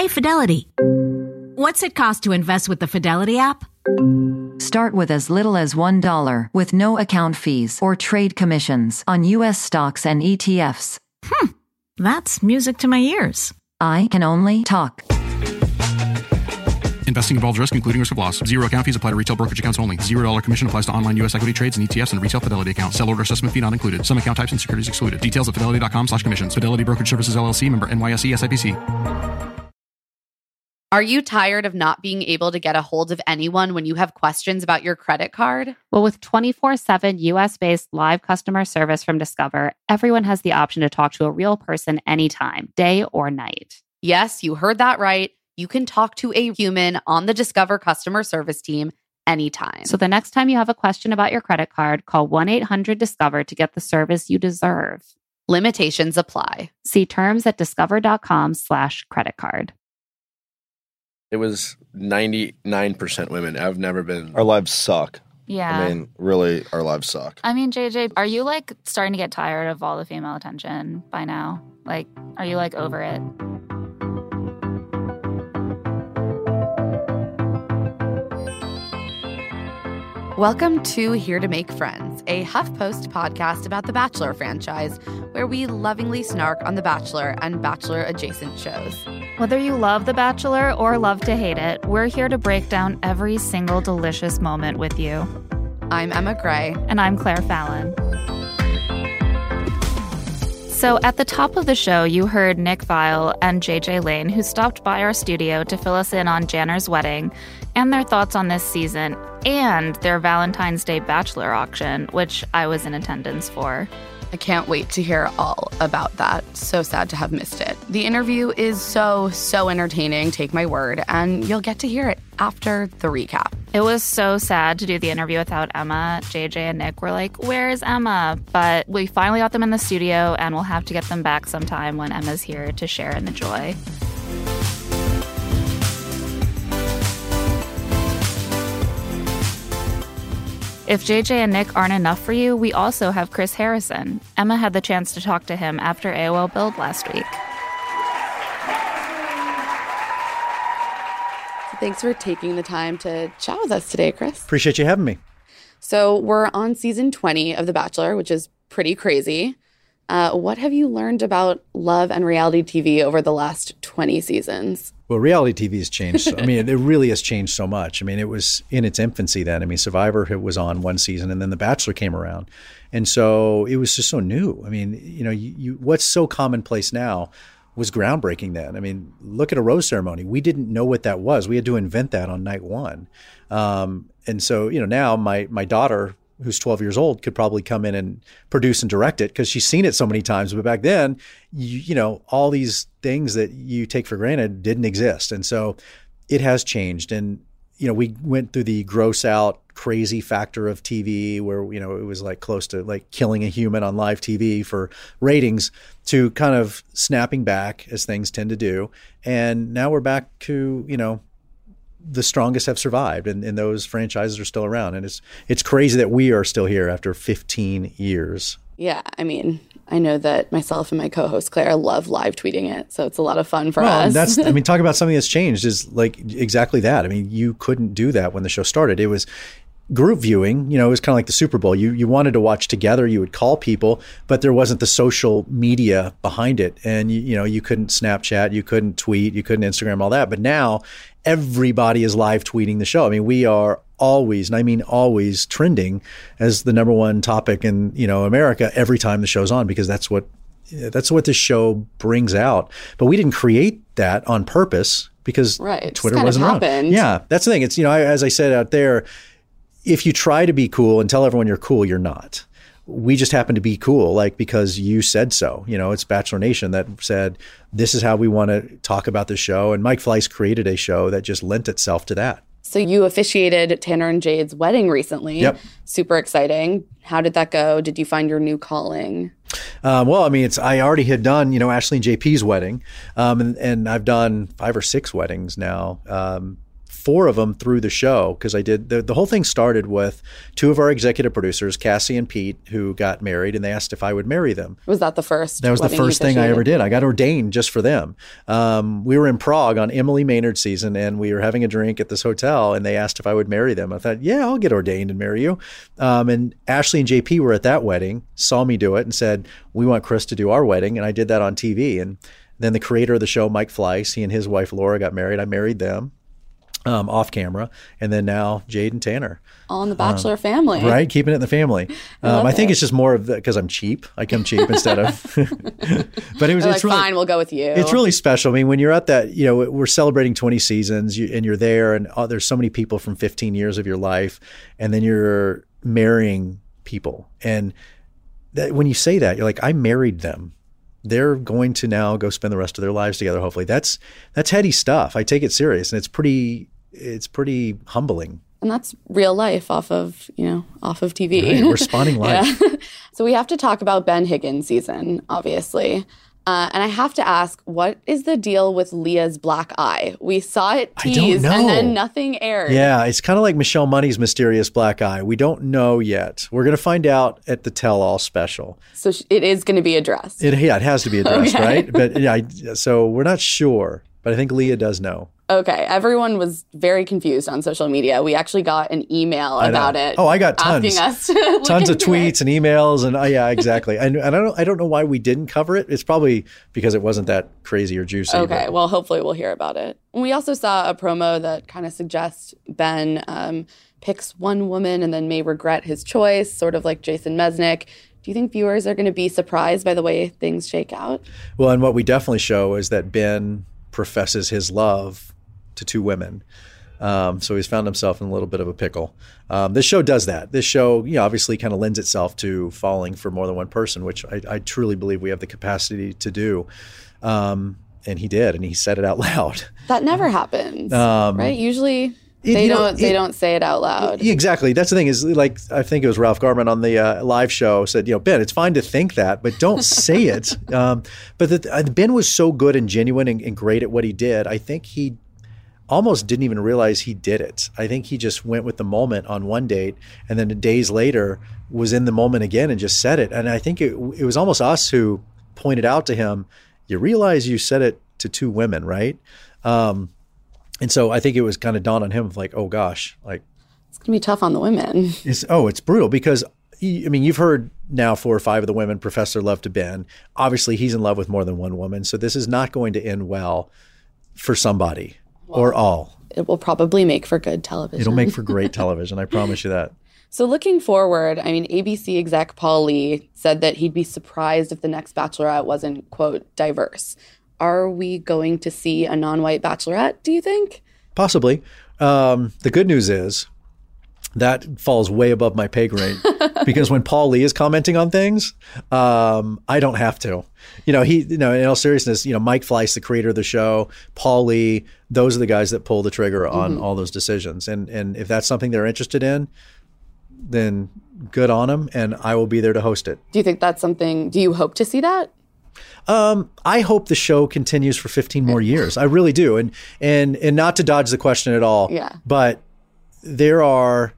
Hey, Fidelity. What's it cost to invest with the Fidelity app? Start with as little as $1 with no account fees or trade commissions on U.S. stocks and ETFs. That's music to my ears. I can only talk. Investing involves risk, including risk of loss. Zero account fees apply to retail brokerage accounts only. $0 commission applies to online U.S. equity trades and ETFs and retail Fidelity accounts. Sell order assessment fee not included. Some account types and securities excluded. Details at fidelity.com/commissions. Fidelity Brokerage Services, LLC, member NYSE SIPC. Are you tired of not being able to get a hold of anyone when you have questions about your credit card? Well, with 24/7 US-based live customer service from Discover, everyone has the option to talk to a real person anytime, day or night. Yes, you heard that right. You can talk to a human on the Discover customer service team anytime. So the next time you have a question about your credit card, call 1-800-DISCOVER to get the service you deserve. Limitations apply. See terms at discover.com/credit card. It was 99% women. I've never been. Our lives suck. Yeah. I mean, really, our lives suck. I mean, JJ, are you like starting to get tired of all the female attention by now? Like, are you like over it? Welcome to Here to Make Friends, a HuffPost podcast about the Bachelor franchise, where we lovingly snark on The Bachelor and Bachelor-adjacent shows. Whether you love The Bachelor or love to hate it, we're here to break down every single delicious moment with you. I'm Emma Gray. And I'm Claire Fallon. So at the top of the show, you heard Nick Viall and JJ Lane, who stopped by our studio to fill us in on Janner's wedding and their thoughts on this season and their Valentine's Day Bachelor auction, which I was in attendance for. I can't wait to hear all about that. So sad to have missed it. The interview is so entertaining, take my word, and you'll get to hear it after the recap. It was so sad to do the interview without Emma. JJ and Nick were like, "Where's Emma?" But we finally got them in the studio, and we'll have to get them back sometime when Emma's here to share in the joy. If JJ and Nick aren't enough for you, we also have Chris Harrison. Emma had the chance to talk to him after AOL Build last week. Thanks for taking the time to chat with us today, Chris. Appreciate you having me. So we're on season 20 of The Bachelor, which is pretty crazy. What have you learned about love and reality TV over the last 20 seasons? Well, reality TV has changed. I mean, it really has changed so much. I mean, it was in its infancy then. I mean, Survivor was on one season, and then The Bachelor came around. And so it was just so new. I mean, you know, what's so commonplace now was groundbreaking then. I mean, look at a rose ceremony. We didn't know what that was. We had to invent that on night one. And so, you know, now my daughter, who's 12 years old, could probably come in and produce and direct it because she's seen it so many times. But back then, you know, all these things that you take for granted didn't exist. And so it has changed. And, you know, we went through the gross out crazy factor of TV where, you know, it was like close to like killing a human on live TV for ratings to kind of snapping back as things tend to do. And now we're back to, you know, the strongest have survived and those franchises are still around. And it's crazy that we are still here after 15 years. Yeah, I mean, I know that myself and my co-host Claire love live tweeting it, so it's a lot of fun for us. I mean, talk about something that's changed is like exactly that. I mean, you couldn't do that when the show started. It was group viewing, you know, it was kind of like the Super Bowl. You wanted to watch together, you would call people, but there wasn't the social media behind it. And, you know, you couldn't Snapchat, you couldn't tweet, you couldn't Instagram, all that. But now everybody is live tweeting the show. I mean, we are always, and I mean always, trending as the number one topic in, you know, America every time the show's on, because that's what the show brings out. But we didn't create that on purpose because Twitter wasn't around. Yeah, that's the thing. It's, you know, as I said out there, if you try to be cool and tell everyone you're cool, you're not. We just happen to be cool, like, because you said so. You know, it's Bachelor Nation that said, this is how we want to talk about the show. And Mike Fleiss created a show that just lent itself to that. So you officiated Tanner and Jade's wedding recently. Yep. Super exciting. How did that go? Did you find your new calling? Well, I mean, I already had done, you know, Ashley and JP's wedding. And I've done 5 or 6 weddings now. 4 of them through the show because I did the whole thing started with 2 of our executive producers, Cassie and Pete, who got married, and they asked if I would marry them. Was that the first? That was the first thing I ever did. I got ordained just for them. We were in Prague on Emily Maynard's season, and we were having a drink at this hotel, and they asked if I would marry them. I thought, yeah, I'll get ordained and marry you. And Ashley and JP were at that wedding, saw me do it, and said, we want Chris to do our wedding. And I did that on TV. And then the creator of the show, Mike Fleiss, he and his wife Laura got married. I married them off camera. And then now Jade and Tanner. All in the Bachelor family. Right? Keeping it in the family. I think it's just more of because I'm cheap. I come cheap instead of. But it's really, fine, we'll go with you. It's really special. I mean, when you're at that, we're celebrating 20 seasons and you're there and there's so many people from 15 years of your life. And then you're marrying people. And when you say that, you're like, I married them. They're going to now go spend the rest of their lives together. Hopefully, that's heady stuff. I take it serious, and it's pretty humbling. And that's real life off of TV. Right, we're spawning life. Yeah. So we have to talk about Ben Higgins' season, obviously. And I have to ask, what is the deal with Leah's black eye? We saw it teased and then nothing aired. Yeah, it's kind of like Michelle Money's mysterious black eye. We don't know yet. We're going to find out at the tell-all special. So it is going to be addressed. It has to be addressed, right? But so we're not sure, but I think Leah does know. Okay, everyone was very confused on social media. We actually got an email about it. Oh, I got tons. Asking us to tons of tweets and emails, and yeah, exactly. And I don't know why we didn't cover it. It's probably because it wasn't that crazy or juicy. Okay, well, hopefully we'll hear about it. We also saw a promo that kind of suggests Ben picks one woman and then may regret his choice, sort of like Jason Mesnick. Do you think viewers are going to be surprised by the way things shake out? Well, and what we definitely show is that Ben professes his love to 2 women. So he's found himself in a little bit of a pickle. This show does that. This show, obviously kind of lends itself to falling for more than one person, which I truly believe we have the capacity to do. And he did, and he said it out loud. That never happens, right? Usually they don't say it out loud. Exactly. That's the thing is, like, I think it was Ralph Garman on the live show said, Ben, it's fine to think that, but don't say it. But Ben was so good and genuine and great at what he did. I think he almost didn't even realize he did it. I think he just went with the moment on one date and then days later was in the moment again and just said it. And I think it was almost us who pointed out to him, you realize you said it to 2 women, right? And so I think it was kind of dawned on him of like, oh gosh, like it's going to be tough on the women. It's brutal because you've heard now 4 or 5 of the women profess their love to Ben. Obviously he's in love with more than one woman. So this is not going to end well for somebody. Or all. It will probably make for good television. It'll make for great television. I promise you that. So looking forward, ABC exec Paul Lee said that he'd be surprised if the next Bachelorette wasn't, quote, diverse. Are we going to see a non-white Bachelorette, do you think? Possibly. The good news is that falls way above my pay grade because when Paul Lee is commenting on things, I don't have to. In all seriousness, Mike Fleiss, the creator of the show, Paul Lee, those are the guys that pull the trigger on all those decisions. And if that's something they're interested in, then good on them, and I will be there to host it. Do you think that's something? Do you hope to see that? I hope the show continues for 15 more years. I really do, and not to dodge the question at all. Yeah. But there are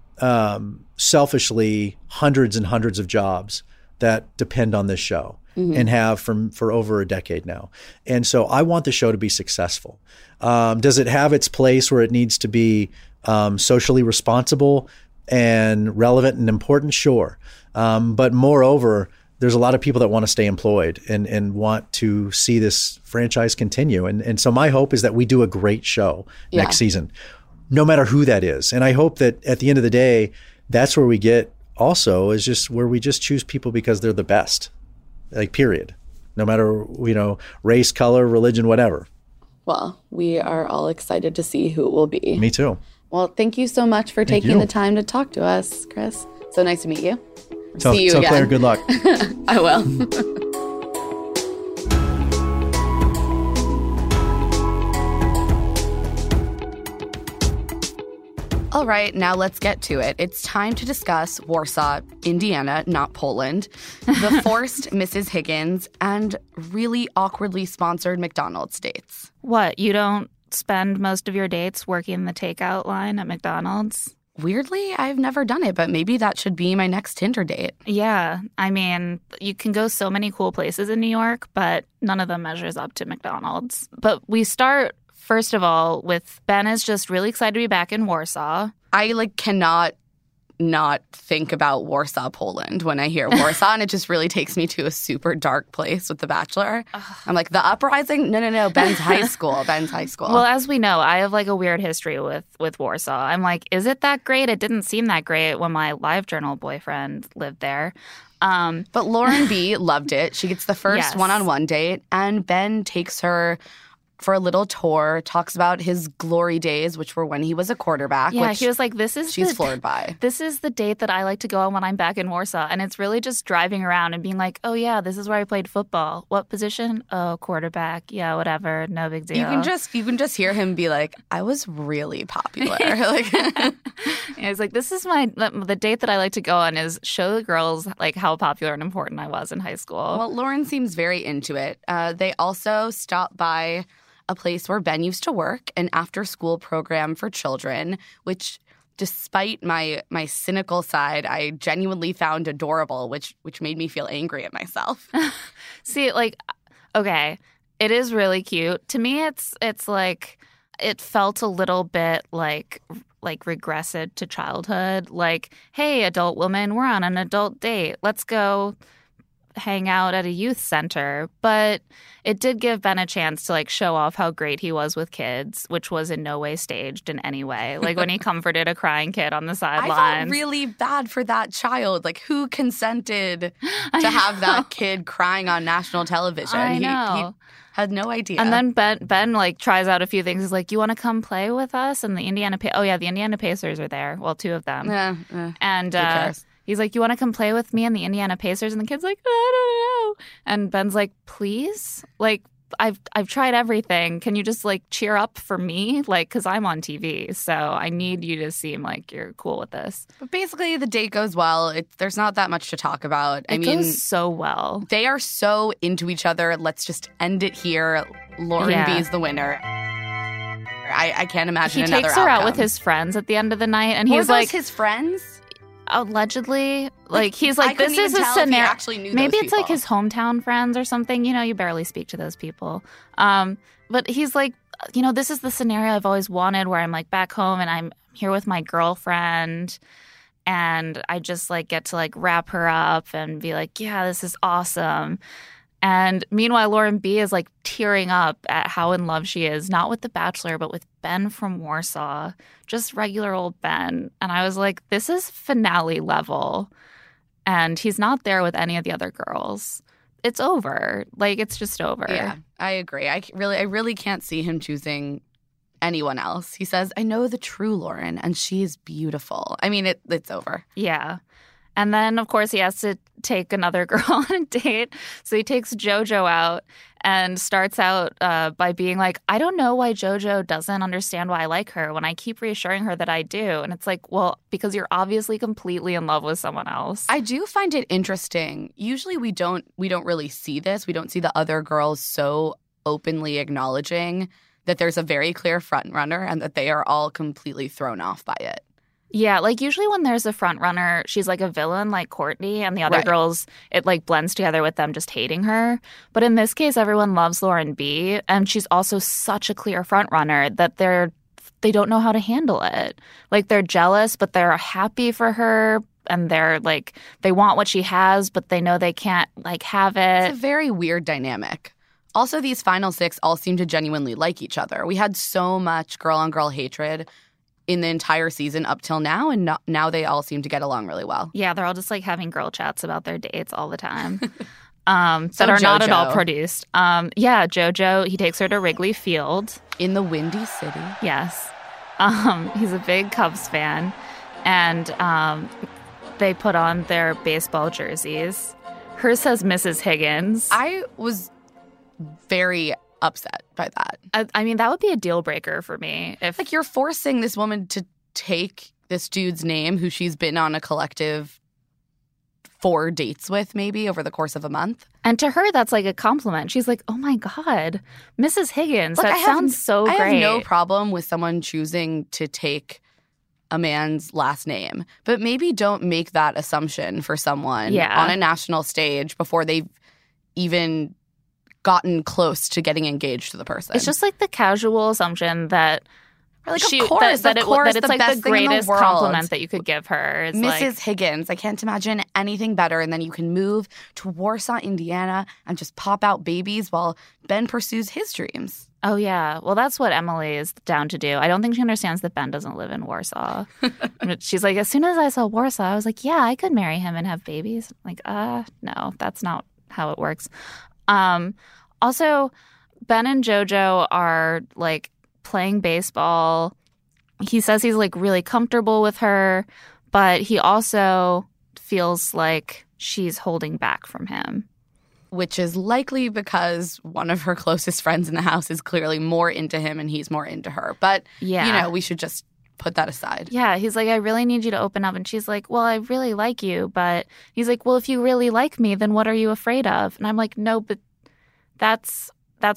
selfishly hundreds and hundreds of jobs that depend on this show. And have for over a decade now. And so I want the show to be successful. Does it have its place where it needs to be socially responsible and relevant and important? Sure. But moreover, there's a lot of people that want to stay employed and want to see this franchise continue. And so my hope is that we do a great show next season, no matter who that is. And I hope that at the end of the day, that's where we get also is just where we just choose people because they're the best. Like, period. No matter, race, color, religion, whatever. Well, we are all excited to see who it will be. Me too. Well, thank you so much for taking the time to talk to us, Chris. So nice to meet you. See you again. Tell Claire good luck. I will. All right, now let's get to it. It's time to discuss Warsaw, Indiana, not Poland, the forced Mrs. Higgins, and really awkwardly sponsored McDonald's dates. What, you don't spend most of your dates working the takeout line at McDonald's? Weirdly, I've never done it, but maybe that should be my next Tinder date. Yeah. I mean, you can go so many cool places in New York, but none of them measures up to McDonald's. But we start, first of all, with Ben is just really excited to be back in Warsaw. I cannot not think about Warsaw, Poland when I hear Warsaw, and it just really takes me to a super dark place with The Bachelor. I'm like, the uprising? No. Ben's high school. Ben's high school. Well, as we know, I have a weird history with Warsaw. I'm like, is it that great? It didn't seem that great when my LiveJournal boyfriend lived there. But Lauren B loved it. She gets the first one-on-one date, and Ben takes her for a little tour, talks about his glory days, which were when he was a quarterback. Yeah, which he was like, she's floored by. This is the date that I like to go on when I'm back in Warsaw. And it's really just driving around and being like, oh, yeah, this is where I played football. What position? Oh, quarterback. Yeah, whatever. No big deal. You can just hear him be like, I was really popular. Yeah, he's like, this is the date that I like to go on is show the girls how popular and important I was in high school. Well, Lauren seems very into it. They also stop by a place where Ben used to work, an after-school program for children, which, despite my cynical side, I genuinely found adorable, which made me feel angry at myself. See, okay, it is really cute. To me, it's like it felt a little bit like regressive to childhood. Like, hey, adult woman, we're on an adult date. Let's go hang out at a youth center. But it did give Ben a chance to show off how great he was with kids, which was in no way staged in any way. When he comforted a crying kid on the sidelines. I felt really bad for that child. Who consented to have that kid crying on national television? I know. He had no idea. And then Ben tries out a few things. He's like, you want to come play with us? And the Indiana Pacers are there. Well, two of them. And who cares? He's like, you want to come play with me and the Indiana Pacers? And the kid's like, I don't know. And Ben's like, please? I've tried everything. Can you just cheer up for me? Because I'm on TV. So I need you to seem like you're cool with this. But basically the date goes well. There's not that much to talk about. It goes so well. They are so into each other. Let's just end it here. Lauren B is the winner. I can't imagine another outcome. He takes her out with his friends at the end of the night. And he's like, his friends? Allegedly, he's like, this is a scenario. Maybe it's his hometown friends or something. You barely speak to those people. But he's like, this is the scenario I've always wanted, where I'm back home and I'm here with my girlfriend, and I just get to wrap her up and be like, yeah, this is awesome. And meanwhile, Lauren B is tearing up at how in love she is, not with The Bachelor, but with Ben from Warsaw, just regular old Ben. And I was like, this is finale level. And he's not there with any of the other girls. It's over. It's just over. Yeah, I agree. I really can't see him choosing anyone else. He says, I know the true Lauren, and she's beautiful. I mean, it's over. Yeah. And then, of course, he has to take another girl on a date. So he takes JoJo out and starts out by being like, I don't know why JoJo doesn't understand why I like her when I keep reassuring her that I do. And it's like, well, because you're obviously completely in love with someone else. I do find it interesting. Usually we don't really see this. We don't see the other girls so openly acknowledging that there's a very clear front runner and that they are all completely thrown off by it. Yeah, usually when there's a front runner, she's a villain like Courtney, and the other girls, it blends together with them just hating her. But in this case, everyone loves Lauren B, and she's also such a clear front runner that they don't know how to handle it. They're jealous, but they're happy for her, and they're they want what she has, but they know they can't have it. It's a very weird dynamic. Also, these final six all seem to genuinely like each other. We had so much girl-on-girl hatred in the entire season up till now, and now they all seem to get along really well. Yeah, they're all just having girl chats about their dates all the time that are not at all produced. JoJo, he takes her to Wrigley Field. In the Windy City. Yes. He's a big Cubs fan, and they put on their baseball jerseys. Hers says Mrs. Higgins. I was very upset by that. I mean, that would be a deal breaker for me. If you're forcing this woman to take this dude's name, who she's been on a collective 4 dates with maybe over the course of a month. And to her, that's like a compliment. She's like, oh my God, Mrs. Higgins, that sounds so great. I have no problem with someone choosing to take a man's last name, but maybe don't make that assumption for someone on a national stage before they've even gotten close to getting engaged to the person. It's just like the casual assumption that of course, that it's the like best the greatest thing in the world. compliment that you could give her. Is Mrs. Higgins. I can't imagine anything better. And then you can move to Warsaw, Indiana, and just pop out babies while Ben pursues his dreams. Oh, yeah. Well, that's what Emily is down to do. I don't think she understands that Ben doesn't live in Warsaw. She's like, as soon as I saw Warsaw, I was like, yeah, I could marry him and have babies. I'm like, no, that's not how it works. Also, Ben and JoJo are like playing baseball. He says he's like really comfortable with her, but he also feels like she's holding back from him. Which is likely because one of her closest friends in the house is clearly more into him and he's more into her. But, we should just put that aside. Yeah, he's like, I really need you to open up. And she's like, well, I really like you. But he's like, well, if you really like me, then what are you afraid of? And I'm like, no, but that's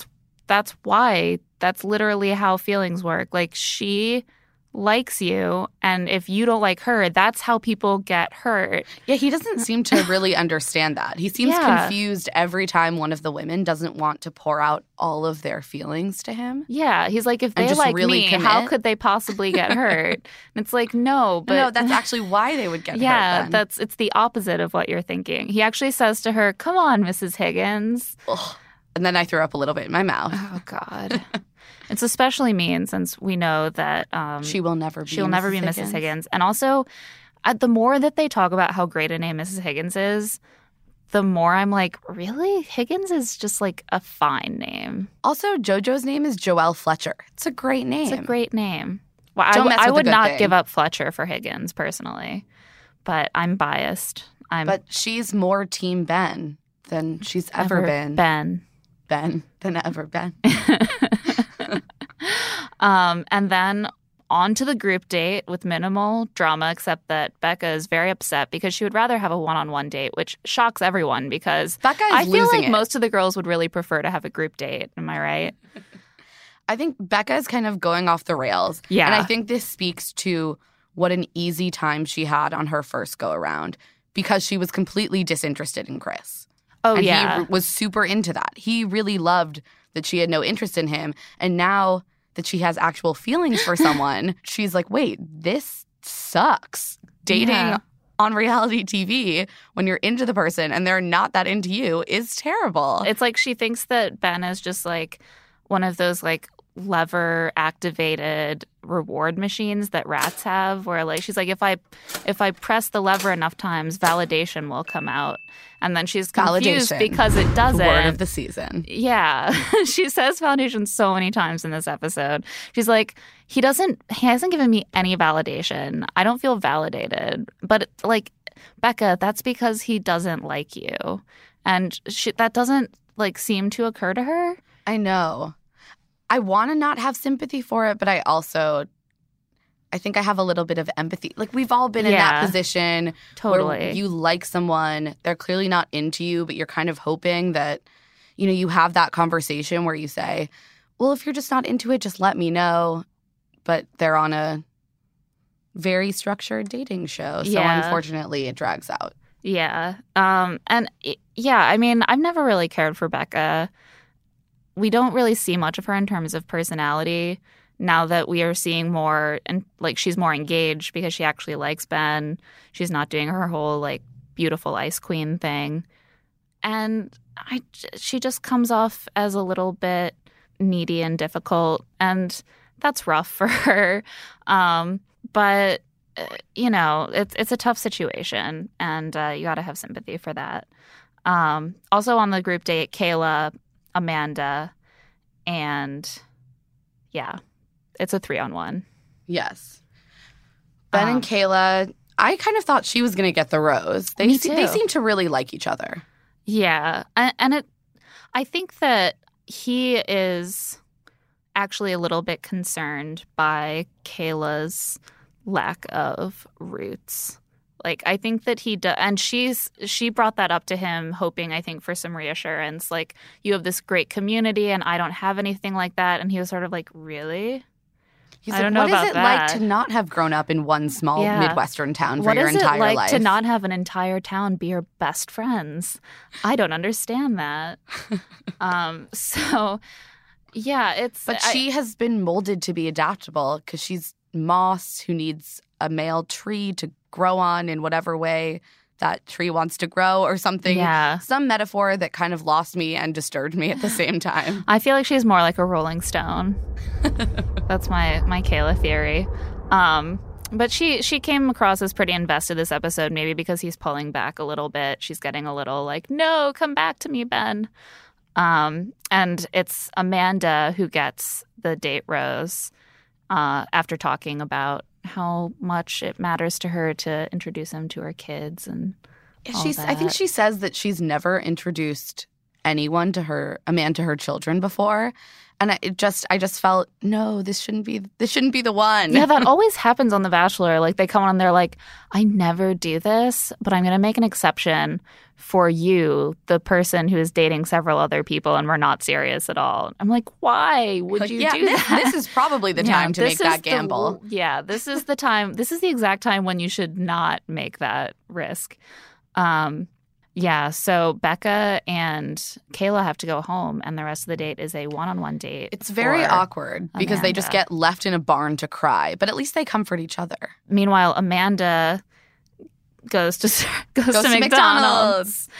why. That's literally how feelings work. Like, she likes you, and if you don't like her, that's how people get hurt. Yeah, he doesn't seem to really understand that. He seems confused every time one of the women doesn't want to pour out all of their feelings to him. Yeah, he's like, if they like really me, how could they possibly get hurt? And it's like, no, but no, that's actually why they would get hurt. Yeah, it's the opposite of what you're thinking. He actually says to her, come on, Mrs. Higgins. Ugh. And then I threw up a little bit in my mouth. Oh, God. It's especially mean since we know that she will never be Mrs. Higgins. And also, the more that they talk about how great a name Mrs. Higgins is, the more I'm like, really? Higgins is just like a fine name. Also, JoJo's name is Joelle Fletcher. It's a great name. It's a great name. Well, I would not give up Fletcher for Higgins personally, but I'm biased. But she's more Team Ben than she's ever been. Ben than ever been. And then on to the group date with minimal drama, except that Becca is very upset because she would rather have a one-on-one date, which shocks everyone because I feel like most of the girls would really prefer to have a group date. Am I right? I think Becca is kind of going off the rails. Yeah. And I think this speaks to what an easy time she had on her first go-around because she was completely disinterested in Chris. Oh, and yeah. he was super into that. He really loved that she had no interest in him. And now that she has actual feelings for someone, she's like, wait, this sucks. Dating on reality TV when you're into the person and they're not that into you is terrible. It's like she thinks that Ben is just like one of those like lever activated reward machines that rats have, where like she's like, if I press the lever enough times, validation will come out. And then she's confused because it doesn't. Word of the season. Yeah. She says validation so many times in this episode. She's like, he hasn't given me any validation. I don't feel validated. But like, Becca, that's because he doesn't like you. And that doesn't like seem to occur to her. I know. I want to not have sympathy for it, but I think I have a little bit of empathy. Like, we've all been in that position where you like someone, they're clearly not into you, but you're kind of hoping that, you have that conversation where you say, well, if you're just not into it, just let me know. But they're on a very structured dating show, so unfortunately it drags out. Yeah. I mean, I've never really cared for Becca. We don't really see much of her in terms of personality now that we are seeing more, and like she's more engaged because she actually likes Ben. She's not doing her whole like beautiful ice queen thing. And she just comes off as a little bit needy and difficult, and that's rough for her. But it's a tough situation, and you got to have sympathy for that. Also on the group date, Kayla, Amanda, and it's a 3-on-1. Yes. Ben and Kayla, I kind of thought she was going to get the rose. They seem to really like each other. Yeah. And I think that he is actually a little bit concerned by Kayla's lack of roots. Like, I think that he does, and she brought that up to him, hoping, I think, for some reassurance. Like, you have this great community, and I don't have anything like that. And he was sort of like, really? He's I like, don't know what about is it that. like to not have grown up in one small Midwestern town for What your is it entire like life? to not have an entire town be your best friends? I don't understand that. So, yeah, it's. But she has been molded to be adaptable because she's moss who needs a male tree to grow on in whatever way that tree wants to grow or something. Yeah. Some metaphor that kind of lost me and disturbed me at the same time. I feel like she's more like a Rolling Stone. That's my Kayla theory. But she came across as pretty invested this episode, maybe because he's pulling back a little bit. She's getting a little like, no, come back to me, Ben. And it's Amanda who gets the date rose after talking about how much it matters to her to introduce him to her kids and all that. I think she says that she's never introduced anyone to a man to her children before. And I just felt, no, this shouldn't be the one. Yeah, that always happens on The Bachelor. Like, they come on and they're like, I never do this, but I'm going to make an exception for you, the person who is dating several other people and we're not serious at all. I'm like, why would you do that? This is probably the time to make that gamble. This is the time. This is the exact time when you should not make that risk. Yeah, so Becca and Kayla have to go home, and the rest of the date is a one-on-one date. It's very awkward because they just get left in a barn to cry, but at least they comfort each other. Meanwhile, Amanda goes to McDonald's.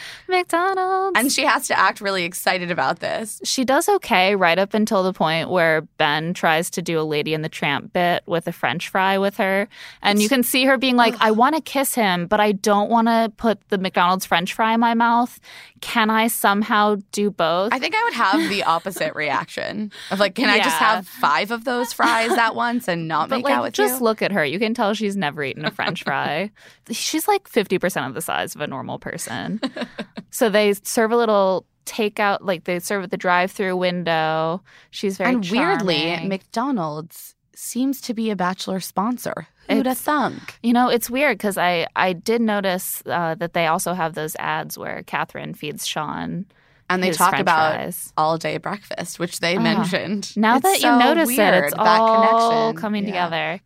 And she has to act really excited about this. She does okay right up until the point where Ben tries to do a Lady and the Tramp bit with a French fry with her. And you can see her being like, I want to kiss him, but I don't want to put the McDonald's French fry in my mouth. Can I somehow do both? I think I would have the opposite reaction of like, can I just have 5 of those fries at once and not make out with you? Just look at her. You can tell she's never eaten a French fry. She's like 50% of the size of a normal person. So they serve a little takeout, like they serve at the drive-through window. She's very charming. Weirdly, McDonald's seems to be a Bachelor sponsor. Who'd have thunk? You know, it's weird because I did notice that they also have those ads where Catherine feeds Sean. And they talk French about fries. all-day breakfast, which they mentioned. Now it's that you so notice weird, it, it's that all connection. coming together.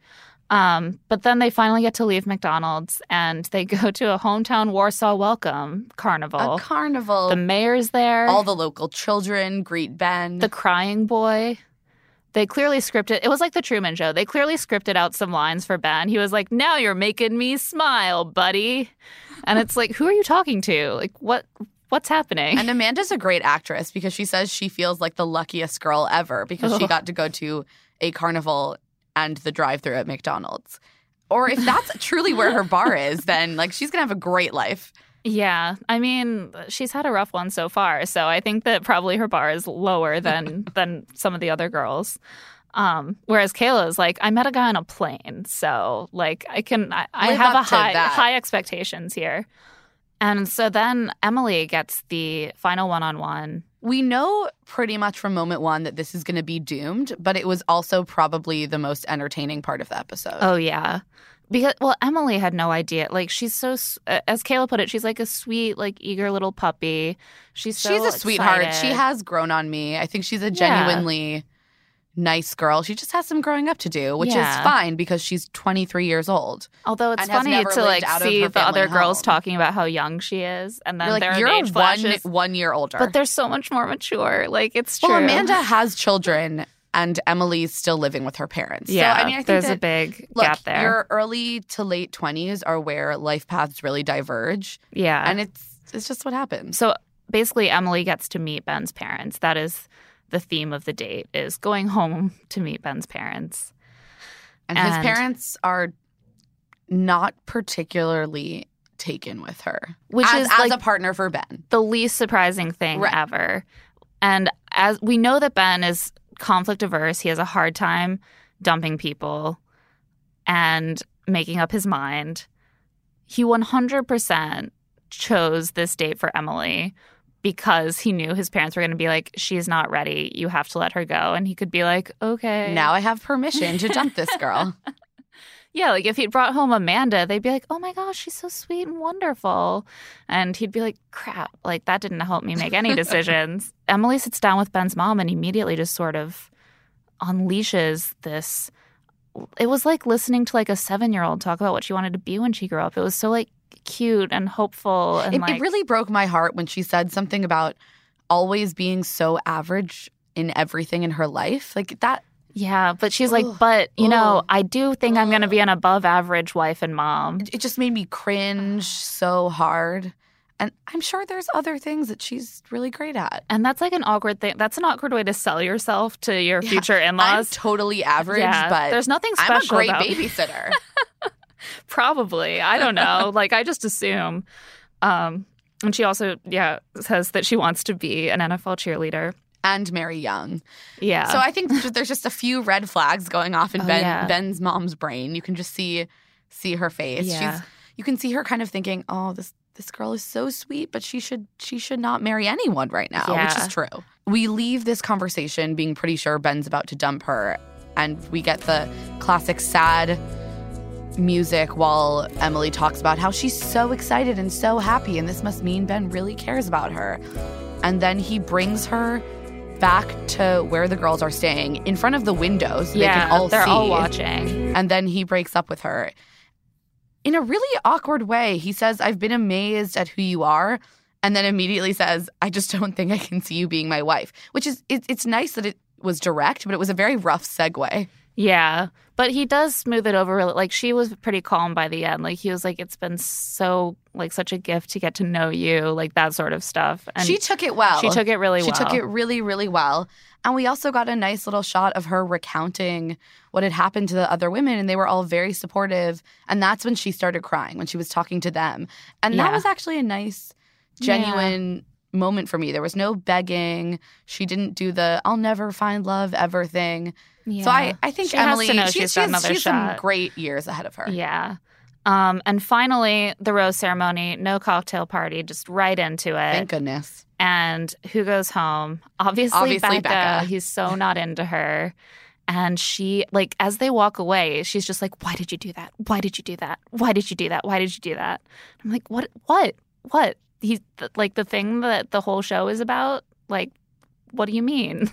But then they finally get to leave McDonald's and they go to a hometown Warsaw welcome carnival. A carnival. The mayor's there. All the local children greet Ben. The crying boy. They clearly scripted. It was like the Truman Show. They clearly scripted out some lines for Ben. He was like, now you're making me smile, buddy. And it's like, who are you talking to? Like, what's happening? And Amanda's a great actress because she says she feels like the luckiest girl ever because she got to go to a carnival and the drive-thru at McDonald's. Or if that's truly where her bar is, then like she's going to have a great life. Yeah. I mean, she's had a rough one so far. So I think that probably her bar is lower than some of the other girls. Whereas Kayla is like, I met a guy on a plane. So like I have a high expectations here. And so then Emily gets the final one-on-one. We know pretty much from moment one that this is going to be doomed, but it was also probably the most entertaining part of the episode. Oh, yeah. Because, well, Emily had no idea. Like, she's so, as Kayla put it, she's like a sweet, like, eager little puppy. She's a sweetheart. She has grown on me. I think she's a genuinely nice girl. She just has some growing up to do, which is fine because she's 23 years old. Although it's funny to like see the other girls talking about how young she is, and then like, you're age flashes. 1 year older, but they're so much more mature. Like, it's true. Well, Amanda has children, and Emily's still living with her parents. Yeah, so, I mean, I think there's a big gap there. Your early to late 20s are where life paths really diverge. Yeah, and it's just what happens. So basically, Emily gets to meet Ben's parents. That is the theme of the date, is going home to meet Ben's parents. And his parents are not particularly taken with her. Which is as a partner for Ben. The least surprising thing ever. And as we know that Ben is conflict averse, he has a hard time dumping people and making up his mind. He 100% chose this date for Emily because he knew his parents were going to be like, she's not ready. You have to let her go. And he could be like, okay. Now I have permission to dump this girl. Yeah, like if he'd brought home Amanda, they'd be like, oh my gosh, she's so sweet and wonderful. And he'd be like, crap, like that didn't help me make any decisions. Emily sits down with Ben's mom and immediately just sort of unleashes this. It was like listening to like a 7-year-old talk about what she wanted to be when she grew up. It was so like cute and hopeful. And it really broke my heart when she said something about always being so average in everything in her life. Like that. Yeah, but she's like, but, you know, I do think I'm going to be an above average wife and mom. It just made me cringe so hard. And I'm sure there's other things that she's really great at. And that's like an awkward thing. That's an awkward way to sell yourself to your future in-laws. I'm totally average, but there's nothing special I'm a great babysitter. Probably. I don't know. Like, I just assume. And she also, says that she wants to be an NFL cheerleader. And marry young. Yeah. So I think there's just a few red flags going off in Ben's mom's brain. You can just see her face. Yeah. You can see her kind of thinking, oh, this girl is so sweet, but she should not marry anyone right now, which is true. We leave this conversation being pretty sure Ben's about to dump her, and we get the classic sad music while Emily talks about how she's so excited and so happy, and this must mean Ben really cares about her. And then he brings her back to where the girls are staying in front of the windows. They can all they're see. all watching. And then he breaks up with her. In a really awkward way, he says, I've been amazed at who you are, and then immediately says, I just don't think I can see you being my wife, which is, it's nice that it was direct, but it was a very rough segue. Yeah, but he does smooth it over. Like, she was pretty calm by the end. Like, he was like, it's been so, like, such a gift to get to know you, like, that sort of stuff. And she took it well. She took it really well. She took it really, really well. And we also got a nice little shot of her recounting what had happened to the other women, and they were all very supportive. And that's when she started crying, when she was talking to them. And that was actually a nice, genuine moment for me. There was no begging. She didn't do the I'll never find love ever thing. Yeah. So I think she Emily, has to know she's got another shot. Some great years ahead of her. Yeah. And finally, the rose ceremony, no cocktail party, just right into it. Thank goodness. And who goes home? Obviously Becca. He's so not into her. And she, like, as they walk away, she's just like, why did you do that? Why did you do that? Why did you do that? Why did you do that? I'm like, what? He's like the thing that the whole show is about? Like, what do you mean?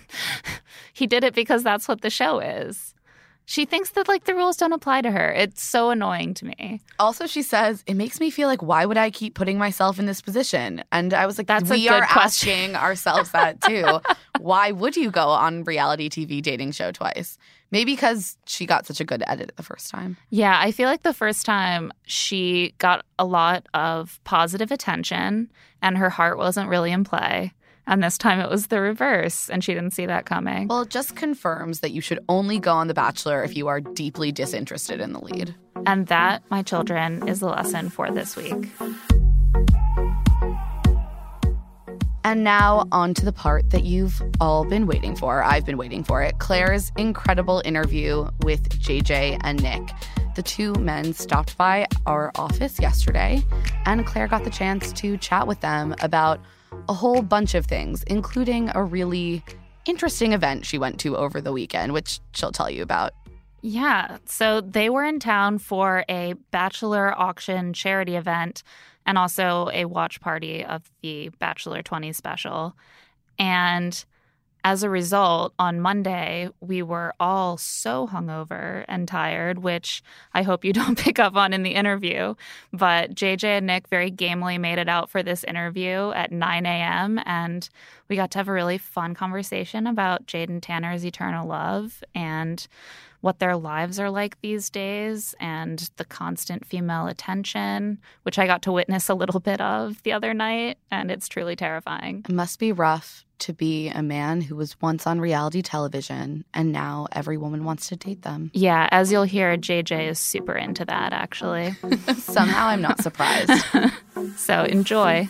He did it because that's what the show is. She thinks that, like, the rules don't apply to her. It's so annoying to me. Also, she says, it makes me feel like, why would I keep putting myself in this position? And I was like, we are asking ourselves that, too. Why would you go on reality TV dating show twice? Maybe because she got such a good edit the first time. Yeah, I feel like the first time she got a lot of positive attention and her heart wasn't really in play. And this time it was the reverse, and she didn't see that coming. Well, it just confirms that you should only go on The Bachelor if you are deeply disinterested in the lead. And that, my children, is the lesson for this week. And now on to the part that you've all been waiting for. I've been waiting for it. Claire's incredible interview with JJ and Nick. The two men stopped by our office yesterday, and Claire got the chance to chat with them about a whole bunch of things, including a really interesting event she went to over the weekend, which she'll tell you about. Yeah, so they were in town for a Bachelor auction charity event and also a watch party of the Bachelor 20 special. And as a result, on Monday, we were all so hungover and tired, which I hope you don't pick up on in the interview. But JJ and Nick very gamely made it out for this interview at 9 a.m. And we got to have a really fun conversation about Jade and Tanner's eternal love and what their lives are like these days and the constant female attention, which I got to witness a little bit of the other night. And it's truly terrifying. It must be rough to be a man who was once on reality television and now every woman wants to date them. Yeah, as you'll hear, JJ is super into that, actually. Somehow I'm not surprised. So enjoy.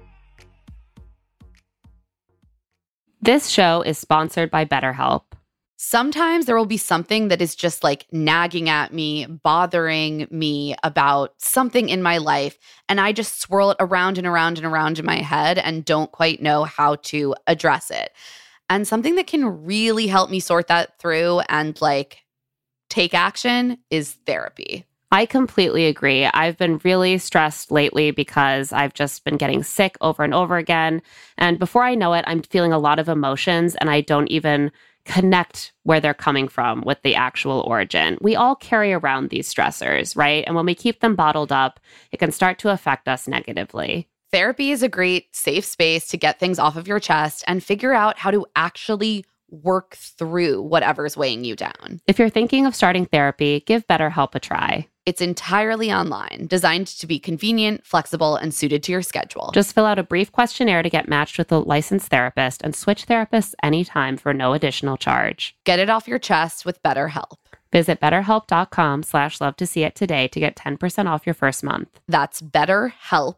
This show is sponsored by BetterHelp. Sometimes there will be something that is just like nagging at me, bothering me about something in my life, and I just swirl it around and around and around in my head and don't quite know how to address it. And something that can really help me sort that through and like take action is therapy. I completely agree. I've been really stressed lately because I've just been getting sick over and over again. And before I know it, I'm feeling a lot of emotions and I don't even connect where they're coming from with the actual origin. We all carry around these stressors, right? And when we keep them bottled up, it can start to affect us negatively. Therapy is a great safe space to get things off of your chest and figure out how to actually work through whatever's weighing you down. If you're thinking of starting therapy, give BetterHelp a try. It's entirely online, designed to be convenient, flexible, and suited to your schedule. Just fill out a brief questionnaire to get matched with a licensed therapist and switch therapists anytime for no additional charge. Get it off your chest with BetterHelp. Visit BetterHelp.com/LoveToSeeIt today to get 10% off your first month. That's BetterHelp,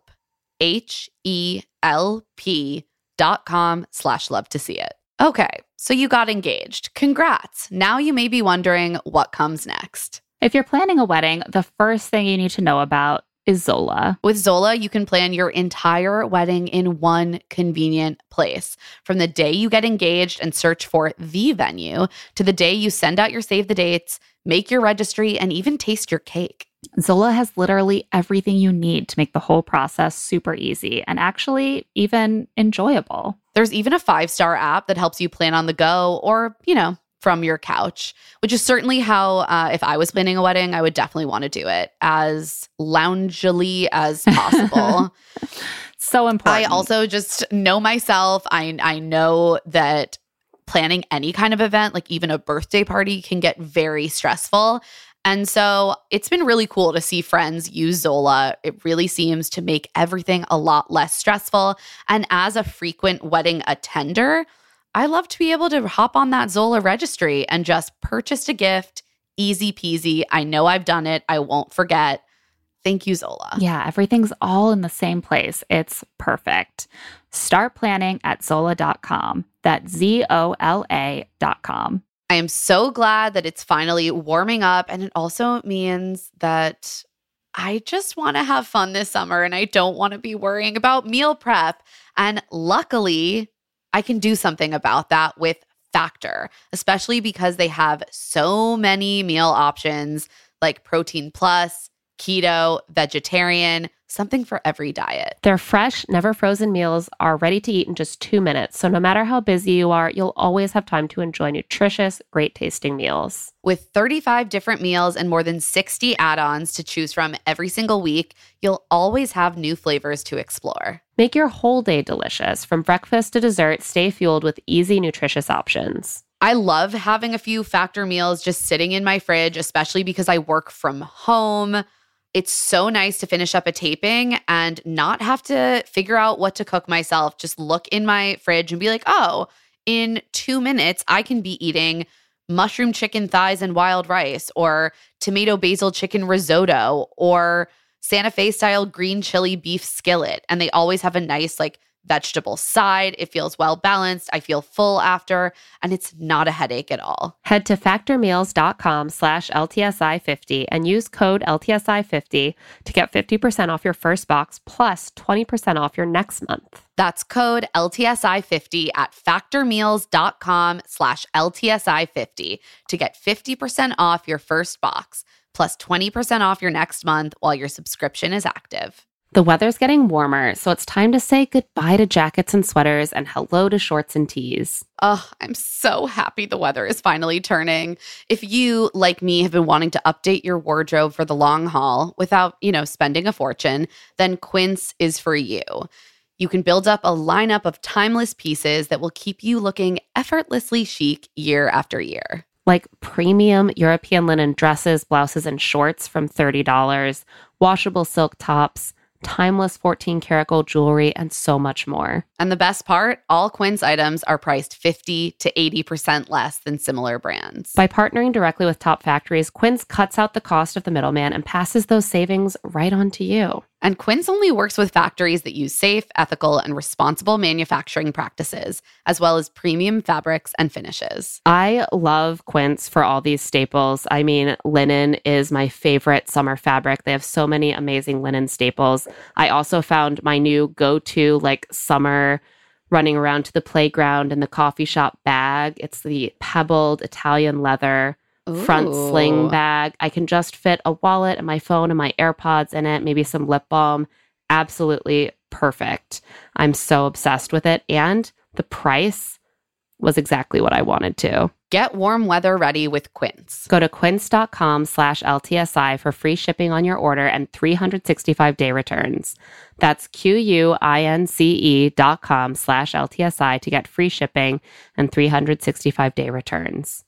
HELP.com/LoveToSeeIt. Okay, so you got engaged. Congrats. Now you may be wondering what comes next. If you're planning a wedding, the first thing you need to know about is Zola. With Zola, you can plan your entire wedding in one convenient place. From the day you get engaged and search for the venue to the day you send out your save the dates, make your registry, and even taste your cake. Zola has literally everything you need to make the whole process super easy and actually even enjoyable. There's even a 5-star app that helps you plan on the go or, from your couch, which is certainly how, if I was planning a wedding, I would definitely want to do it as loungily as possible. So important. I also just know myself. I know that planning any kind of event, like even a birthday party, can get very stressful. And so it's been really cool to see friends use Zola. It really seems to make everything a lot less stressful. And as a frequent wedding attender, I love to be able to hop on that Zola registry and just purchase a gift. Easy peasy. I know I've done it. I won't forget. Thank you, Zola. Yeah, everything's all in the same place. It's perfect. Start planning at Zola.com. That's ZOLA.com. I am so glad that it's finally warming up, and it also means that I just want to have fun this summer and I don't want to be worrying about meal prep. And luckily, I can do something about that with Factor, especially because they have so many meal options like Protein Plus, keto, vegetarian, something for every diet. Their fresh, never frozen meals are ready to eat in just 2 minutes. So no matter how busy you are, you'll always have time to enjoy nutritious, great tasting meals. With 35 different meals and more than 60 add-ons to choose from every single week, you'll always have new flavors to explore. Make your whole day delicious. From breakfast to dessert, stay fueled with easy, nutritious options. I love having a few Factor meals just sitting in my fridge, especially because I work from home. It's so nice to finish up a taping and not have to figure out what to cook myself. Just look in my fridge and be like, oh, in 2 minutes, I can be eating mushroom chicken thighs and wild rice, or tomato basil chicken risotto, or Santa Fe style green chili beef skillet. And they always have a nice vegetable side. It feels well balanced. I feel full after, and it's not a headache at all. Head to factormeals.com/LTSI50 and use code LTSI50 to get 50% off your first box plus 20% off your next month. That's code LTSI50 at factormeals.com/LTSI50 to get 50% off your first box plus 20% off your next month while your subscription is active. The weather's getting warmer, so it's time to say goodbye to jackets and sweaters and hello to shorts and tees. Oh, I'm so happy the weather is finally turning. If you, like me, have been wanting to update your wardrobe for the long haul without, spending a fortune, then Quince is for you. You can build up a lineup of timeless pieces that will keep you looking effortlessly chic year after year. Like premium European linen dresses, blouses, and shorts from $30, washable silk tops, timeless 14-karat gold jewelry, and so much more. And the best part, all Quince items are priced 50 to 80% less than similar brands. By partnering directly with top factories, Quince cuts out the cost of the middleman and passes those savings right on to you. And Quince only works with factories that use safe, ethical, and responsible manufacturing practices, as well as premium fabrics and finishes. I love Quince for all these staples. I mean, linen is my favorite summer fabric. They have so many amazing linen staples. I also found my new go-to like summer running around to the playground and the coffee shop bag. It's the pebbled Italian leather front sling bag. I can just fit a wallet and my phone and my AirPods in it, maybe some lip balm. Absolutely perfect. I'm so obsessed with it. And the price was exactly what I wanted to. Get warm weather ready with Quince. Go to quince.com/LTSI for free shipping on your order and 365-day returns. That's QUINCE.com/LTSI to get free shipping and 365-day returns.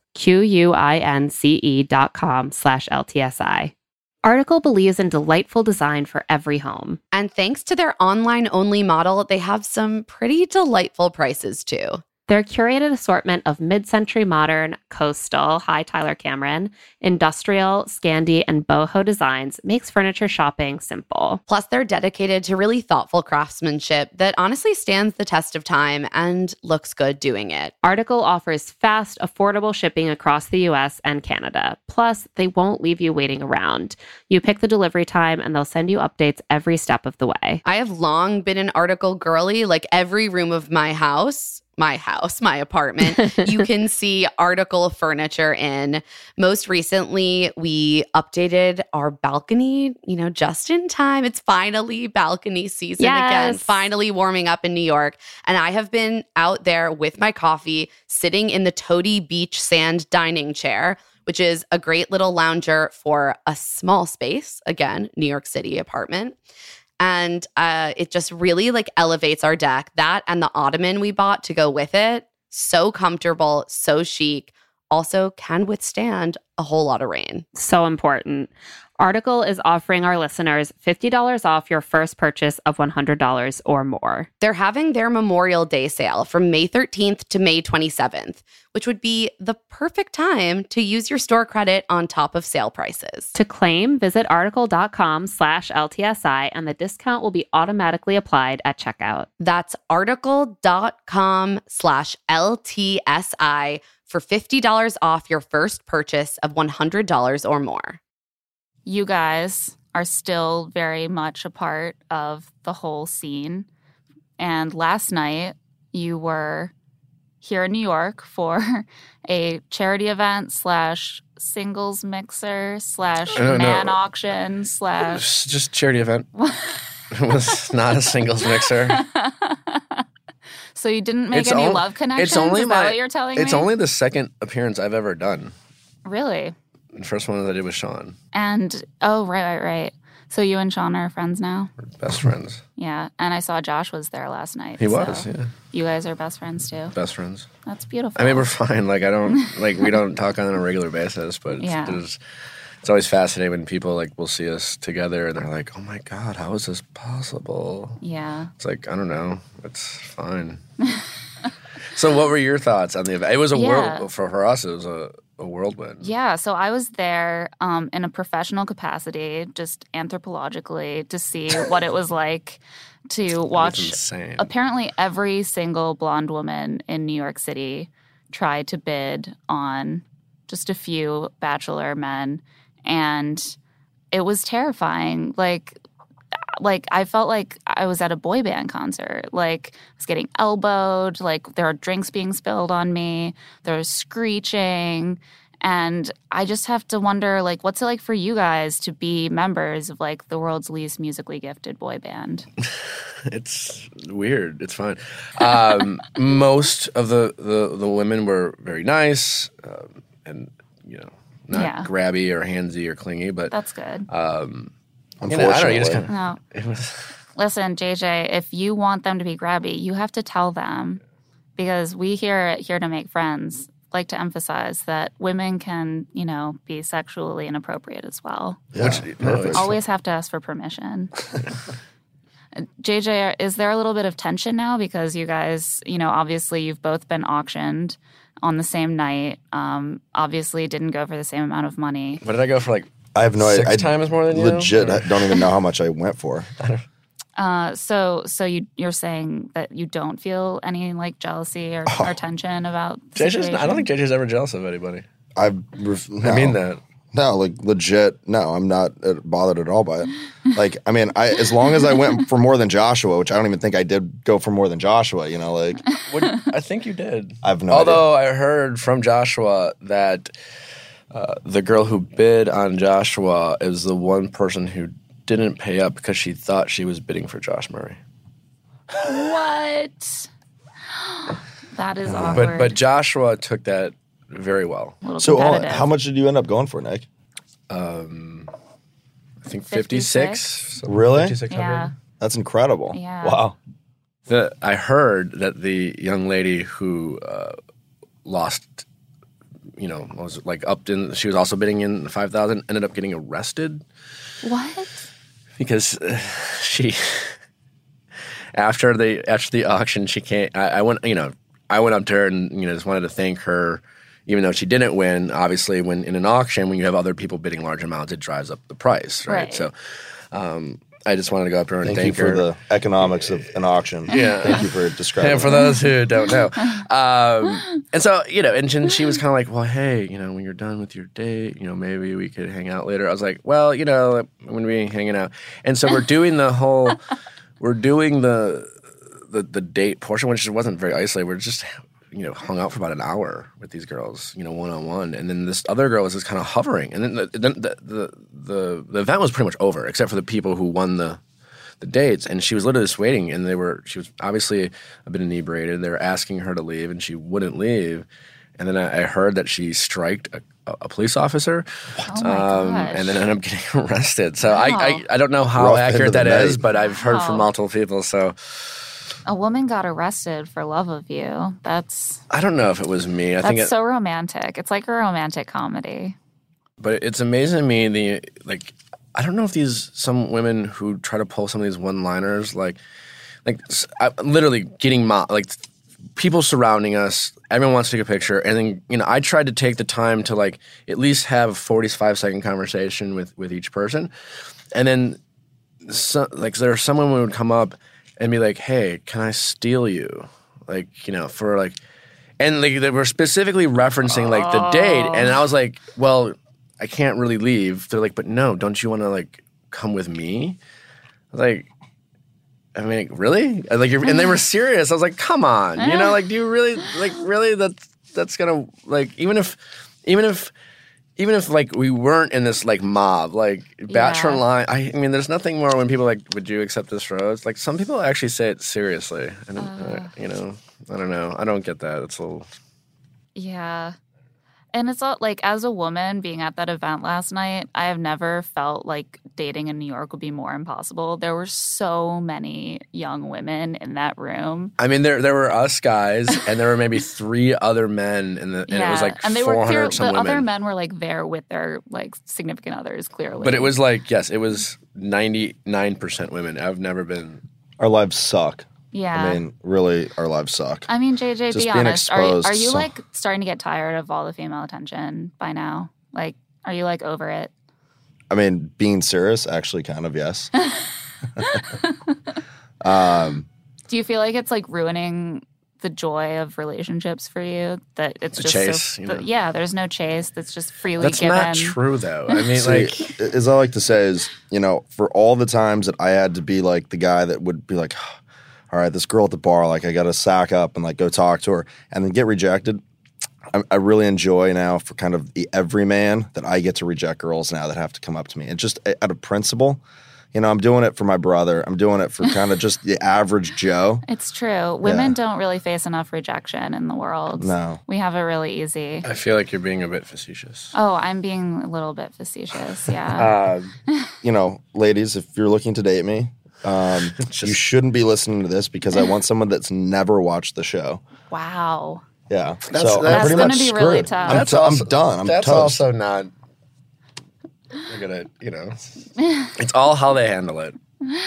QUINCE.com/LTSI. Article believes in delightful design for every home. And thanks to their online-only model, they have some pretty delightful prices too. Their curated assortment of mid-century modern, coastal, hi Tyler Cameron, industrial, Scandi, and boho designs makes furniture shopping simple. Plus, they're dedicated to really thoughtful craftsmanship that honestly stands the test of time and looks good doing it. Article offers fast, affordable shipping across the US and Canada. Plus, they won't leave you waiting around. You pick the delivery time and they'll send you updates every step of the way. I have long been an Article girly, like every room of my apartment, you can see Article furniture in. Most recently, we updated our balcony, just in time. It's finally balcony season again, finally warming up in New York. And I have been out there with my coffee, sitting in the Toady Beach Sand dining chair, which is a great little lounger for a small space. Again, New York City apartment. And it just really elevates our deck. That and the ottoman we bought to go with it. So comfortable, so chic. Also can withstand a whole lot of rain. So important. Article is offering our listeners $50 off your first purchase of $100 or more. They're having their Memorial Day sale from May 13th to May 27th, which would be the perfect time to use your store credit on top of sale prices. To claim, visit article.com/LTSI and the discount will be automatically applied at checkout. That's article.com/LTSI for $50 off your first purchase of $100 or more. You guys are still very much a part of the whole scene. And last night, you were here in New York for a charity event / singles mixer / man auction / It was just a charity event. It was not a singles mixer. So you didn't make any love connections? Is that what you're telling me? It's only the second appearance I've ever done. Really? The first one that I did was Sean. And, right. So you and Sean are friends now? We're best friends. Yeah. And I saw Josh was there last night. He was, yeah. You guys are best friends too? Best friends. That's beautiful. I mean, we're fine. We don't talk on a regular basis, but it's always fascinating when people will see us together and they're like, oh my God, how is this possible? Yeah. It's I don't know. It's fine. So what were your thoughts on the event? It was for us, it was a whirlwind. Yeah, so I was there in a professional capacity, just anthropologically, to see what it was like to watch. Apparently every single blonde woman in New York City tried to bid on just a few bachelor men, and it was terrifying. I felt like I was at a boy band concert. I was getting elbowed. There are drinks being spilled on me. There's screeching. And I just have to wonder, what's it like for you guys to be members of, the world's least musically gifted boy band? It's weird. It's fine. Most of the women were very nice and, not grabby or handsy or clingy. But that's good. Unfortunately. Listen, JJ, if you want them to be grabby, you have to tell them, because we here to make friends like to emphasize that women can, be sexually inappropriate as well. Yeah, always have to ask for permission. JJ, is there a little bit of tension now? Because you guys, obviously you've both been auctioned on the same night. Obviously didn't go for the same amount of money. What did I go for? I have no idea. 6 times more than you? Legit, I don't even know how much I went for. So you're saying that you don't feel any like jealousy or tension about the situation? I don't think JJ's ever jealous of anybody. I mean that. No, like legit. No, I'm not bothered at all by it. Like, I mean, as long as I went for more than Joshua, which I don't even think I did go for more than Joshua. You know, like I think you did. I have no Although idea. I heard from Joshua that the girl who bid on Joshua is the one person who didn't pay up because she thought she was bidding for Josh Murray. What? That is awkward. But Joshua took that very well. So how much did you end up going for, Nick? I think 56. Really? 5600. Yeah. That's incredible. Yeah. Wow. I heard that the young lady who lost, was like upped in. She was also bidding in 5,000. Ended up getting arrested. What? Because she, after the auction, she can't. I went up to her and just wanted to thank her, even though she didn't win. Obviously, when in an auction, when you have other people bidding large amounts, it drives up the price, right? So, I just wanted to go up to her and thank her for the economics of an auction. Yeah, thank you for describing. And for those who don't know, and so and she was kind of like, well, hey, when you're done with your date, maybe we could hang out later. I was like, well, I'm gonna be hanging out, and so we're doing the date portion, which wasn't very isolated. We're just hung out for about an hour with these girls, one-on-one. And then this other girl was just kind of hovering. And then the event was pretty much over, except for the people who won the dates. And she was literally just waiting. And she was obviously a bit inebriated. They were asking her to leave, and she wouldn't leave. And then I heard that she striked a police officer. Oh my gosh. And then ended up getting arrested. So Wow. I don't know how Rough accurate end of that the is, night. but I've heard from multiple people. So A woman got arrested for love of you. I don't know if it was me. I think so romantic. It's like a romantic comedy. But it's amazing to me I don't know if some women who try to pull some of these one-liners literally getting people surrounding us. Everyone wants to take a picture, and then I tried to take the time to at least have a 45-second conversation with each person, and then there's someone who would come up and be like, hey, can I steal you? For and they were specifically referencing the date. And I was like, well, I can't really leave. They're like, but no, don't you want to come with me? I was like, I mean, really? And they were serious. I was like, come on, do you really really that's gonna even if we weren't in this mob, Bachelor line. I mean, there's nothing more when people would you accept this rose? Some people actually say it seriously, and I don't know. I don't get that. It's a little. Yeah. And it's all as a woman being at that event last night, I have never felt like dating in New York would be more impossible. There were so many young women in that room. I mean, there were us guys, and there were maybe 3 other men, and it was and they 400 some women. The other men were there with their significant others, clearly. But it was yes, it was 99% women. I've never been. Our lives suck. Yeah. I mean, really, our lives suck. I mean, JJ, Just be being honest. exposed, Are you starting to get tired of all the female attention by now? Are you over it? I mean, being serious, actually, kind of, yes. Do you feel like it's ruining the joy of relationships for you? That it's the just chase, yeah, there's no chase. That's just freely That's given. That's not true, though. I mean, as I like to say is, for all the times that I had to be the guy that would be all right, this girl at the bar, I got to sack up and go talk to her and then get rejected. I really enjoy now for kind of the everyman that I get to reject girls now that have to come up to me. And just out of principle, I'm doing it for my brother. I'm doing it for kind of just the average Joe. It's true. Women don't really face enough rejection in the world. No. We have it really easy. I feel like you're being a bit facetious. Oh, I'm being a little bit facetious, yeah. Ladies, if you're looking to date me, you shouldn't be listening to this because I want someone that's never watched the show. Wow. Yeah. That's going to be really tough. I'm done. That's toast. also not. We're gonna, it's all how they handle it.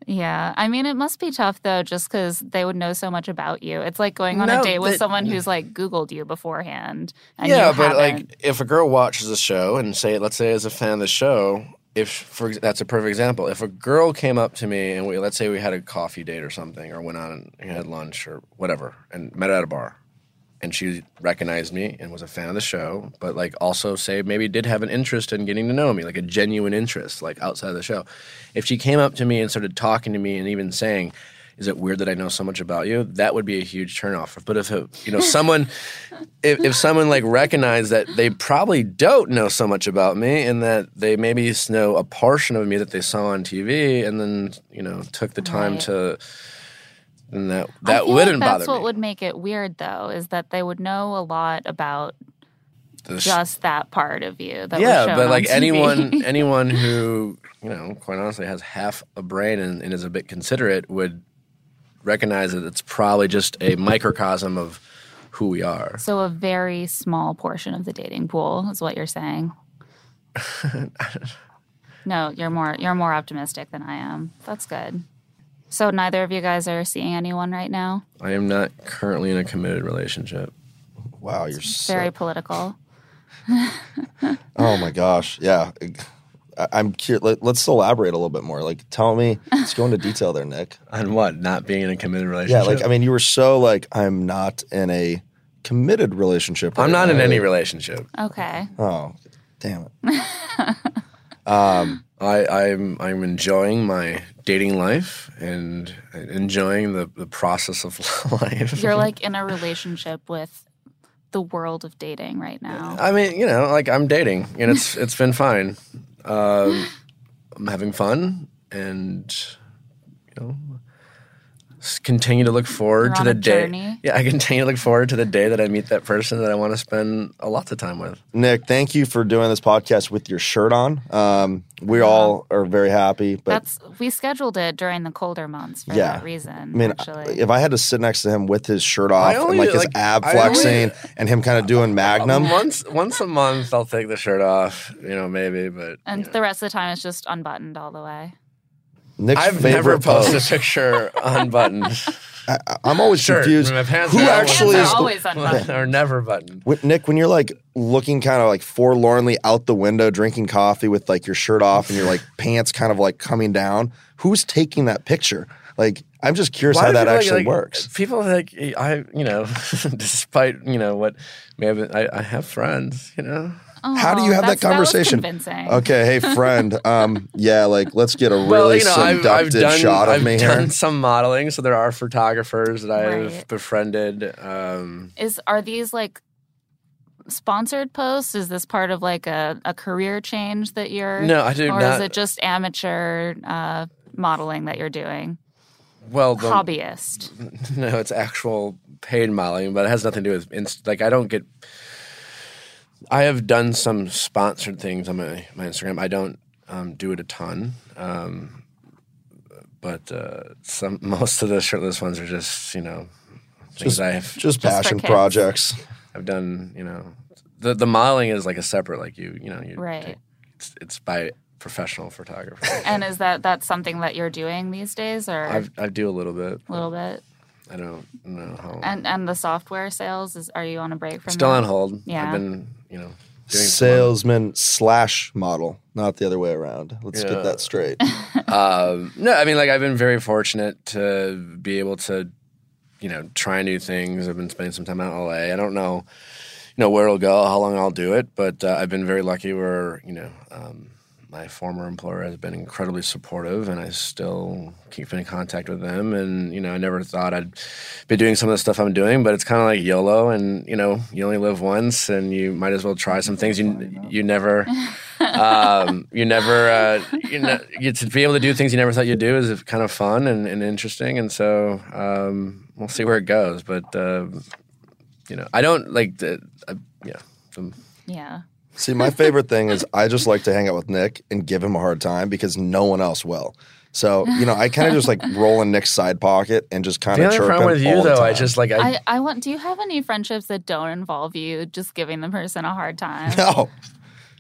Yeah. I mean, it must be tough, though, just because they would know so much about you. It's like going on a date with someone who's, like, Googled you beforehand. And yeah, but, like, if a girl watches a show and let's say is a fan of the show, that's a perfect example. If a girl came up to me and let's say we had a coffee date or something, or went on and had lunch or whatever, and met at a bar, and she recognized me and was a fan of the show, but, like, also say maybe did have an interest in getting to know me, like a genuine interest, like outside of the show. If she came up to me and started talking to me and even saying, "Is it weird that I know so much about you?" That would be a huge turnoff. But if someone, if someone like recognized that they probably don't know so much about me and that they maybe know a portion of me that they saw on TV, and then took the time to. And that wouldn't bother me. That's what would make it weird, though, is that they would know a lot about just that part of you. That was shown but like on TV. anyone who quite honestly has half a brain and is a bit considerate would recognize that it's probably just a microcosm of who we are. So a very small portion of the dating pool is what you're saying. No, you're more optimistic than I am. That's good. So neither of you guys are seeing anyone right now? I am not currently in a committed relationship. Wow, you're very political. Oh my gosh, yeah. I'm curious. Let's elaborate a little bit more. Like, tell me. Let's go into detail there, Nick. On what? Not being in a committed relationship? Yeah, like, I mean, you were so like, I'm not in a committed relationship. I'm not in any relationship. Okay. Oh, damn it. I'm enjoying my dating life and enjoying the process of life. You're like in a relationship with the world of dating right now. I mean, like I'm dating and it's been fine. I'm having fun and continue to look forward to the day. Journey. Yeah, I continue to look forward to the day that I meet that person that I want to spend a lot of time with. Nick, thank you for doing this podcast with your shirt on. We all are very happy. But we scheduled it during the colder months for that reason. I mean, actually. If I had to sit next to him with his shirt off and like his ab flexing and him kind of doing Magnum. Once a month, I'll take the shirt off, maybe. But and the rest of the time, it's just unbuttoned all the way. Nick's I've never posted a picture unbuttoned. I'm always confused. My pants who actually is always unbuttoned. Or never buttoned. Nick, when you're like looking kind of like forlornly out the window, drinking coffee with like your shirt off and your like pants kind of like coming down, who's taking that picture? Like, I'm just curious how that actually works. People like despite what may have been, I have friends, How do you have that conversation? That was convincing. Okay, hey friend, like let's get a really seductive shot of me here. I've done some modeling, so there are photographers that I've befriended. Are these like sponsored posts? Is this part of like a career change that you're? No, I do not. Or is it just amateur modeling that you're doing? Well, hobbyist. No, it's actual paid modeling, but it has nothing to do with I don't get. I have done some sponsored things on my Instagram. I don't do it a ton, but most of the shirtless ones are just things I have just passion projects. I've done the modeling is like a separate right. It's by professional photographer. And is that's something that you're doing these days, or I do a little bit. A little bit. I don't know how. And the software sales are you on a break from? Still that? on hold. Yeah. I've been doing salesman / model, not the other way around. Let's get that straight. No, I mean I've been very fortunate to be able to try new things. I've been spending some time out in LA. I don't know where it'll go, how long I'll do it, but I've been very lucky where my former employer has been incredibly supportive, and I still keep in contact with them. And, I never thought I'd be doing some of the stuff I'm doing, but it's kind of like YOLO, and, you only live once, and you might as well try some things you never, to be able to do things you never thought you'd do is kind of fun and interesting. And so we'll see where it goes. But, I don't like yeah. See, my favorite thing is I just like to hang out with Nick and give him a hard time because no one else will. So, I kind of just like roll in Nick's side pocket and just kind of chirp him. The only problem with you, though, I just like I want. Do you have any friendships that don't involve you just giving the person a hard time?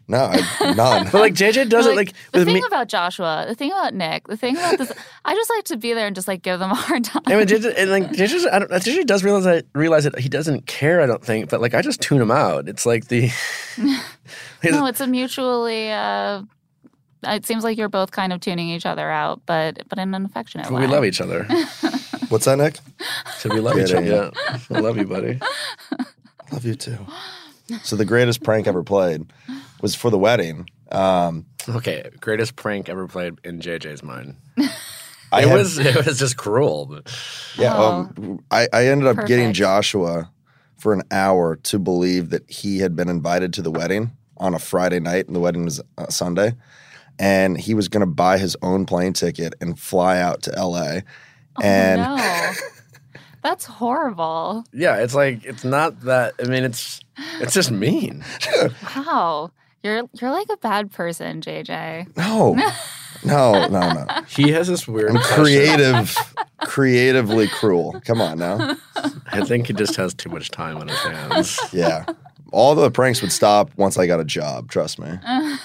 No, none. But like JJ does it like the with thing me. about Joshua, the thing about Nick, the thing about this. I just like to be there and just like give them a hard time. I mean, JJ does realize that he doesn't care. I don't think, but like I just tune him out. It's like the. No, it's a mutually. It seems like you're both kind of tuning each other out, but in an affectionate way. We love each other. What's that, Nick? So we love each other. Yeah, I love you, buddy. Love you too. So the greatest prank ever played was for the wedding. Okay, greatest prank ever played in JJ's mind. It was just cruel. But. Yeah, I ended up getting Joshua for an hour to believe that he had been invited to the wedding on a Friday night, and the wedding was Sunday, and he was going to buy his own plane ticket and fly out to LA. And no. That's horrible. Yeah, it's like it's not that. I mean, it's just mean. Wow, you're like a bad person, JJ. No. He has this weird. I'm creatively cruel. Come on now. I think he just has too much time on his hands. Yeah, all the pranks would stop once I got a job. Trust me.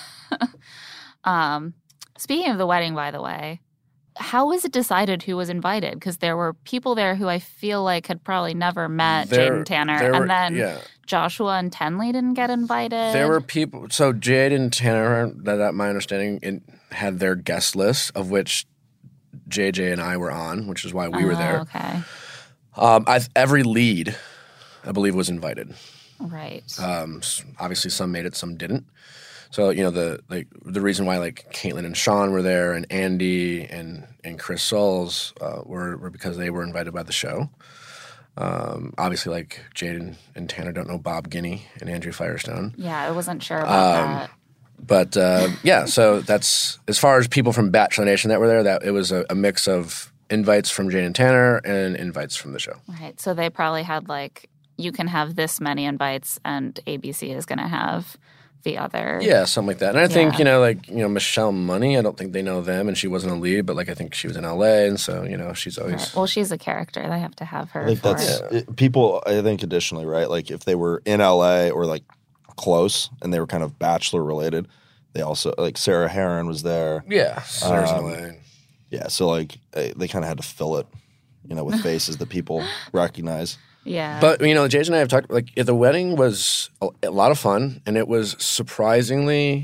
Speaking of the wedding, by the way. How was it decided who was invited? Because there were people there who I feel like had probably never met Jade and Tanner. And then Joshua and Tenley didn't get invited. There were people. So Jade and Tanner, that my understanding, had their guest list, of which JJ and I were on, which is why we were there. Okay. Every lead, I believe, was invited. Right. Obviously, some made it, some didn't. So, you know, the reason why like Caitlin and Sean were there and Andy and Chris Soules were because they were invited by the show. Obviously, like Jade and Tanner don't know Bob Guinea and Andrew Firestone. Yeah, I wasn't sure about that. But so that's as far as people from Bachelor Nation that were there. That it was a mix of invites from Jade and Tanner and invites from the show. Right. So they probably had like you can have this many invites and ABC is going to have the other. Yeah, something like that. And I think, Michelle Money, I don't think they know them, and she wasn't a lead, but like I think she was in LA, and so, she's always... Right. Well, she's a character. They have to have her. I think that's... People, I think additionally, right, like if they were in LA or like close and they were kind of Bachelor related, they also, like Sarah Heron was there. Yeah, Sarah's in LA. Yeah, so like they kind of had to fill it, with faces that people recognize. Yeah. But, Jason and I have talked, like, the wedding was a lot of fun, and it was surprisingly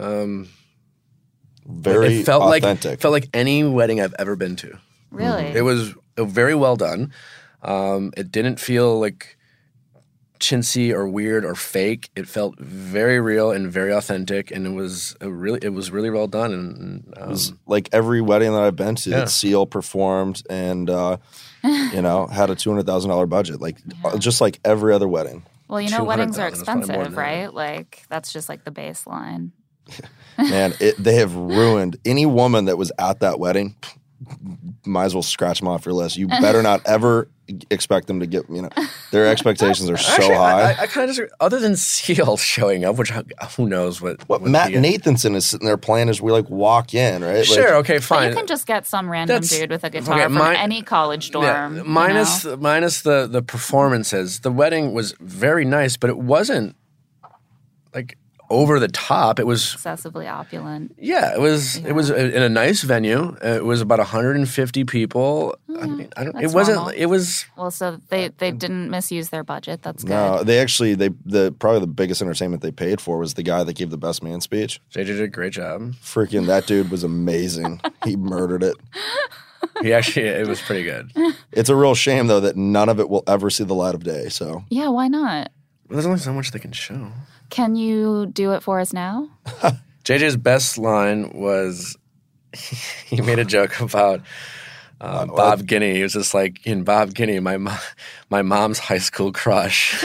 very it felt authentic. It felt like any wedding I've ever been to. Really? It was very well done. It didn't feel like chintzy or weird or fake. It felt very real and very authentic, and it was really well done. And it was like every wedding that I've been to that Seal performed and had a $200,000 budget, just like every other wedding. Well, weddings are expensive, right? Like that's just like the baseline. Man, they have ruined any woman that was at that wedding. Might as well scratch them off your list. You better not ever expect them to get, their expectations are so high. I kind of disagree. Other than Seal showing up, which who knows what Matt Nathanson is sitting there playing as we walk in, right? Sure, okay, fine. But you can just get some random dude with a guitar from any college dorm. Yeah, minus the performances. The wedding was very nice, but it wasn't like over the top. It was excessively opulent. Yeah, it was. Yeah. It was in a nice venue. It was about 150 people. I mean, it wasn't. Normal. It was. Well, so they didn't misuse their budget. That's good. No, they actually probably the biggest entertainment they paid for was the guy that gave the best man speech. JJ did a great job. Freaking that dude was amazing. He murdered it. It was pretty good. It's a real shame though that none of it will ever see the light of day. So yeah, why not? Well, there's only so much they can show. Can you do it for us now? JJ's best line was he made a joke about Bob Guinea. He was just like, in Bob Guinea, my mom's high school crush.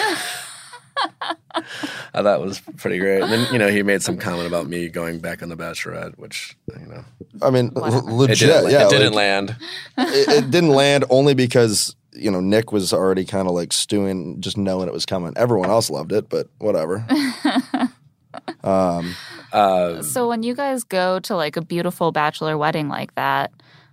I thought was pretty great. And then, he made some comment about me going back on The Bachelorette, which, I mean, legit. It didn't land. It didn't land only because... Nick was already kind of stewing, just knowing it was coming. Everyone else loved it, but whatever. So when you guys go to a beautiful bachelor wedding like that,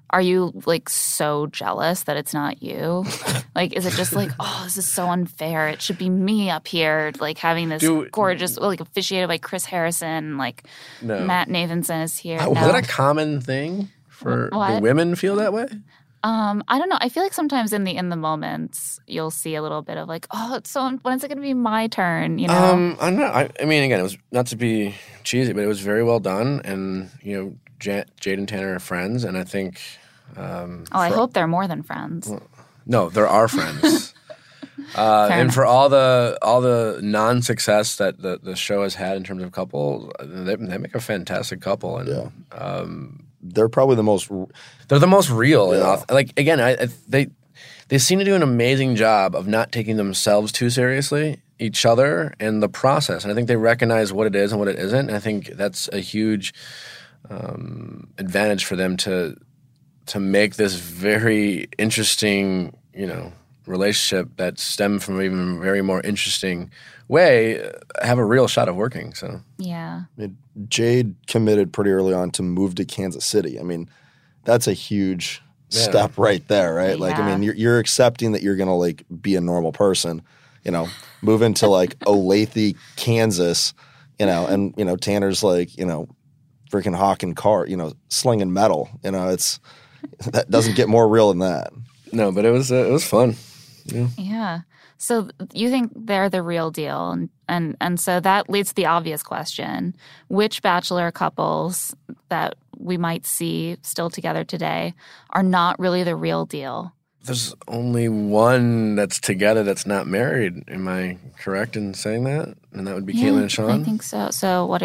are you like so jealous that it's not you? Like, is it just like, oh, this is so unfair. It should be me up here, like having this gorgeous, like officiated by Chris Harrison, like Matt Nathanson is here. Was that a common thing for do women feel that way? I don't know. I feel like sometimes in the moments you'll see a little bit of like, oh, it's so when is it going to be my turn? You know? I don't know. I mean, again, it was not to be cheesy, but it was very well done, and you know, Jade and Tanner are friends, and I think. I hope they're more than friends. Well, no, there are friends. And for all the non-success that the show has had in terms of couples, they make a fantastic couple, and they're probably the most. They're the most real, and like again, they seem to do an amazing job of not taking themselves too seriously, each other, and the process. And I think they recognize what it is and what it isn't. And I think that's a huge advantage for them to make this very interesting, you know, relationship that stemmed from even a very more interesting way have a real shot of working. So yeah, I mean, Jade committed pretty early on to move to Kansas City. I mean, that's a huge step right there, right? Like, I mean, you're accepting that you're gonna like be a normal person, you know, move into like Olathe, Kansas, you know, and you know Tanner's like, you know, freaking hawking car, you know, slinging metal, you know, it's. That doesn't get more real than that. No, but it was fun. Yeah. So you think they're the real deal, and so that leads to the obvious question: which Bachelor couples that we might see still together today are not really the real deal? There's only one that's together that's not married. Am I correct in saying that? And that would be Caitlyn and Sean. I think so. So what?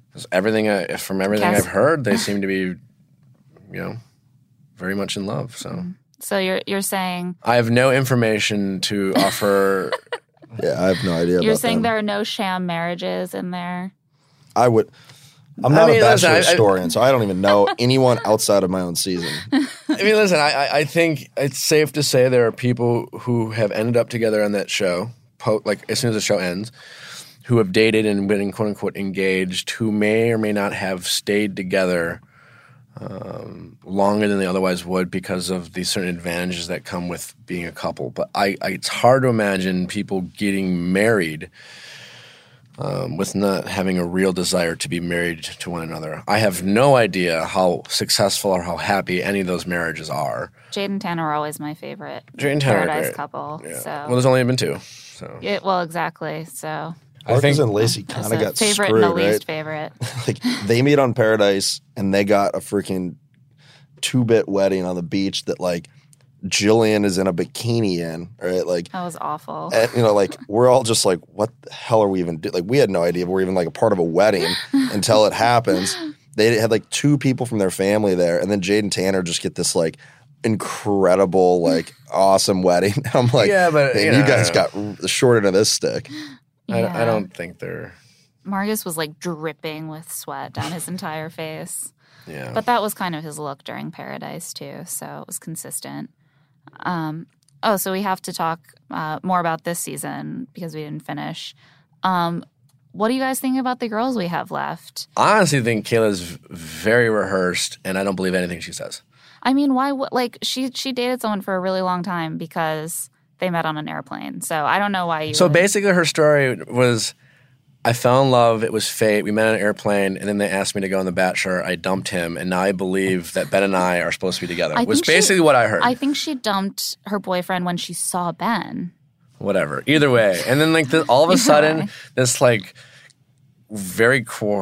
From everything I've heard, they seem to be, you know, very much in love. So you're saying I have no information to offer. Yeah, I have no idea. You're saying there are no sham marriages in there. I'm not a Bachelor historian, so I don't even know anyone outside of my own season. I mean, listen, I think it's safe to say there are people who have ended up together on that show, like as soon as the show ends, who have dated and been quote unquote engaged, who may or may not have stayed together longer than they otherwise would because of the certain advantages that come with being a couple. But it's hard to imagine people getting married with not having a real desire to be married to one another. I have no idea how successful or how happy any of those marriages are. Jade and Tanner are always my favorite Paradise couple. Yeah. So. Well, there's only been two. So. Yeah, well, exactly. So. Marcus and Lacey kind of got favorite screwed, and the right? least favorite. Like they meet on Paradise and they got a freaking 2-bit wedding on the beach that like Jillian is in a bikini in, right? Like that was awful. And, you know, like we're all just like, what the hell are we even doing? Like we had no idea we're even like a part of a wedding until it happens. They had like 2 people from their family there, and then Jade and Tanner just get this like incredible, like awesome wedding. I'm like, yeah, but you guys got the short end of this stick. Yeah. I don't think they're. Marcus was like dripping with sweat down his entire face. Yeah. But that was kind of his look during Paradise too, so it was consistent. So we have to talk more about this season because we didn't finish. What do you guys think about the girls we have left? I honestly think Kayla's very rehearsed, and I don't believe anything she says. I mean, why? Like she dated someone for a really long time because they met on an airplane. So I don't know why you. So basically, her story was, I fell in love. It was fate. We met on an airplane, and then they asked me to go on The Bachelor. I dumped him, and now I believe that Ben and I are supposed to be together. Was basically what I heard. I think she dumped her boyfriend when she saw Ben. Whatever. Either way, and then like all of a sudden, this like very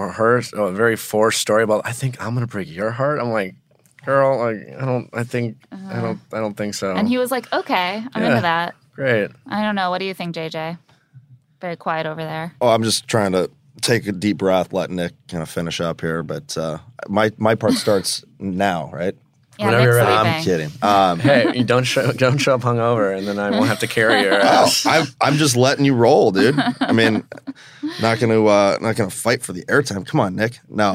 forced story about, I think I'm gonna break your heart. I'm like, girl, like I don't think so. And he was like, okay, I'm into that. Great. I don't know. What do you think, JJ? Very quiet over there. Oh, I'm just trying to take a deep breath, let Nick kind of finish up here. But my part starts now, right? Yeah, Nick's sleeping. I'm kidding. Hey, you don't show up hungover, and then I won't have to carry your ass. I'm just letting you roll, dude. I mean, not gonna fight for the airtime. Come on, Nick. No.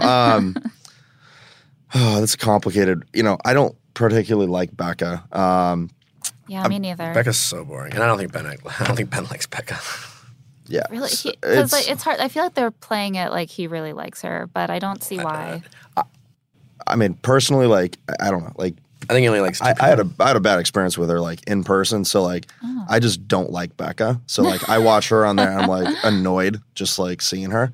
That's complicated. You know, I don't particularly like Becca. Yeah, me neither. Becca's so boring, and I don't think Ben likes Becca. Yeah, really, because it's hard. I feel like they're playing it like he really likes her, but I don't see why. I mean, personally, like I don't know, like I think he only likes two I had a bad experience with her like in person. So like I just don't like Becca. So like I watch her on there and I'm like annoyed just like seeing her.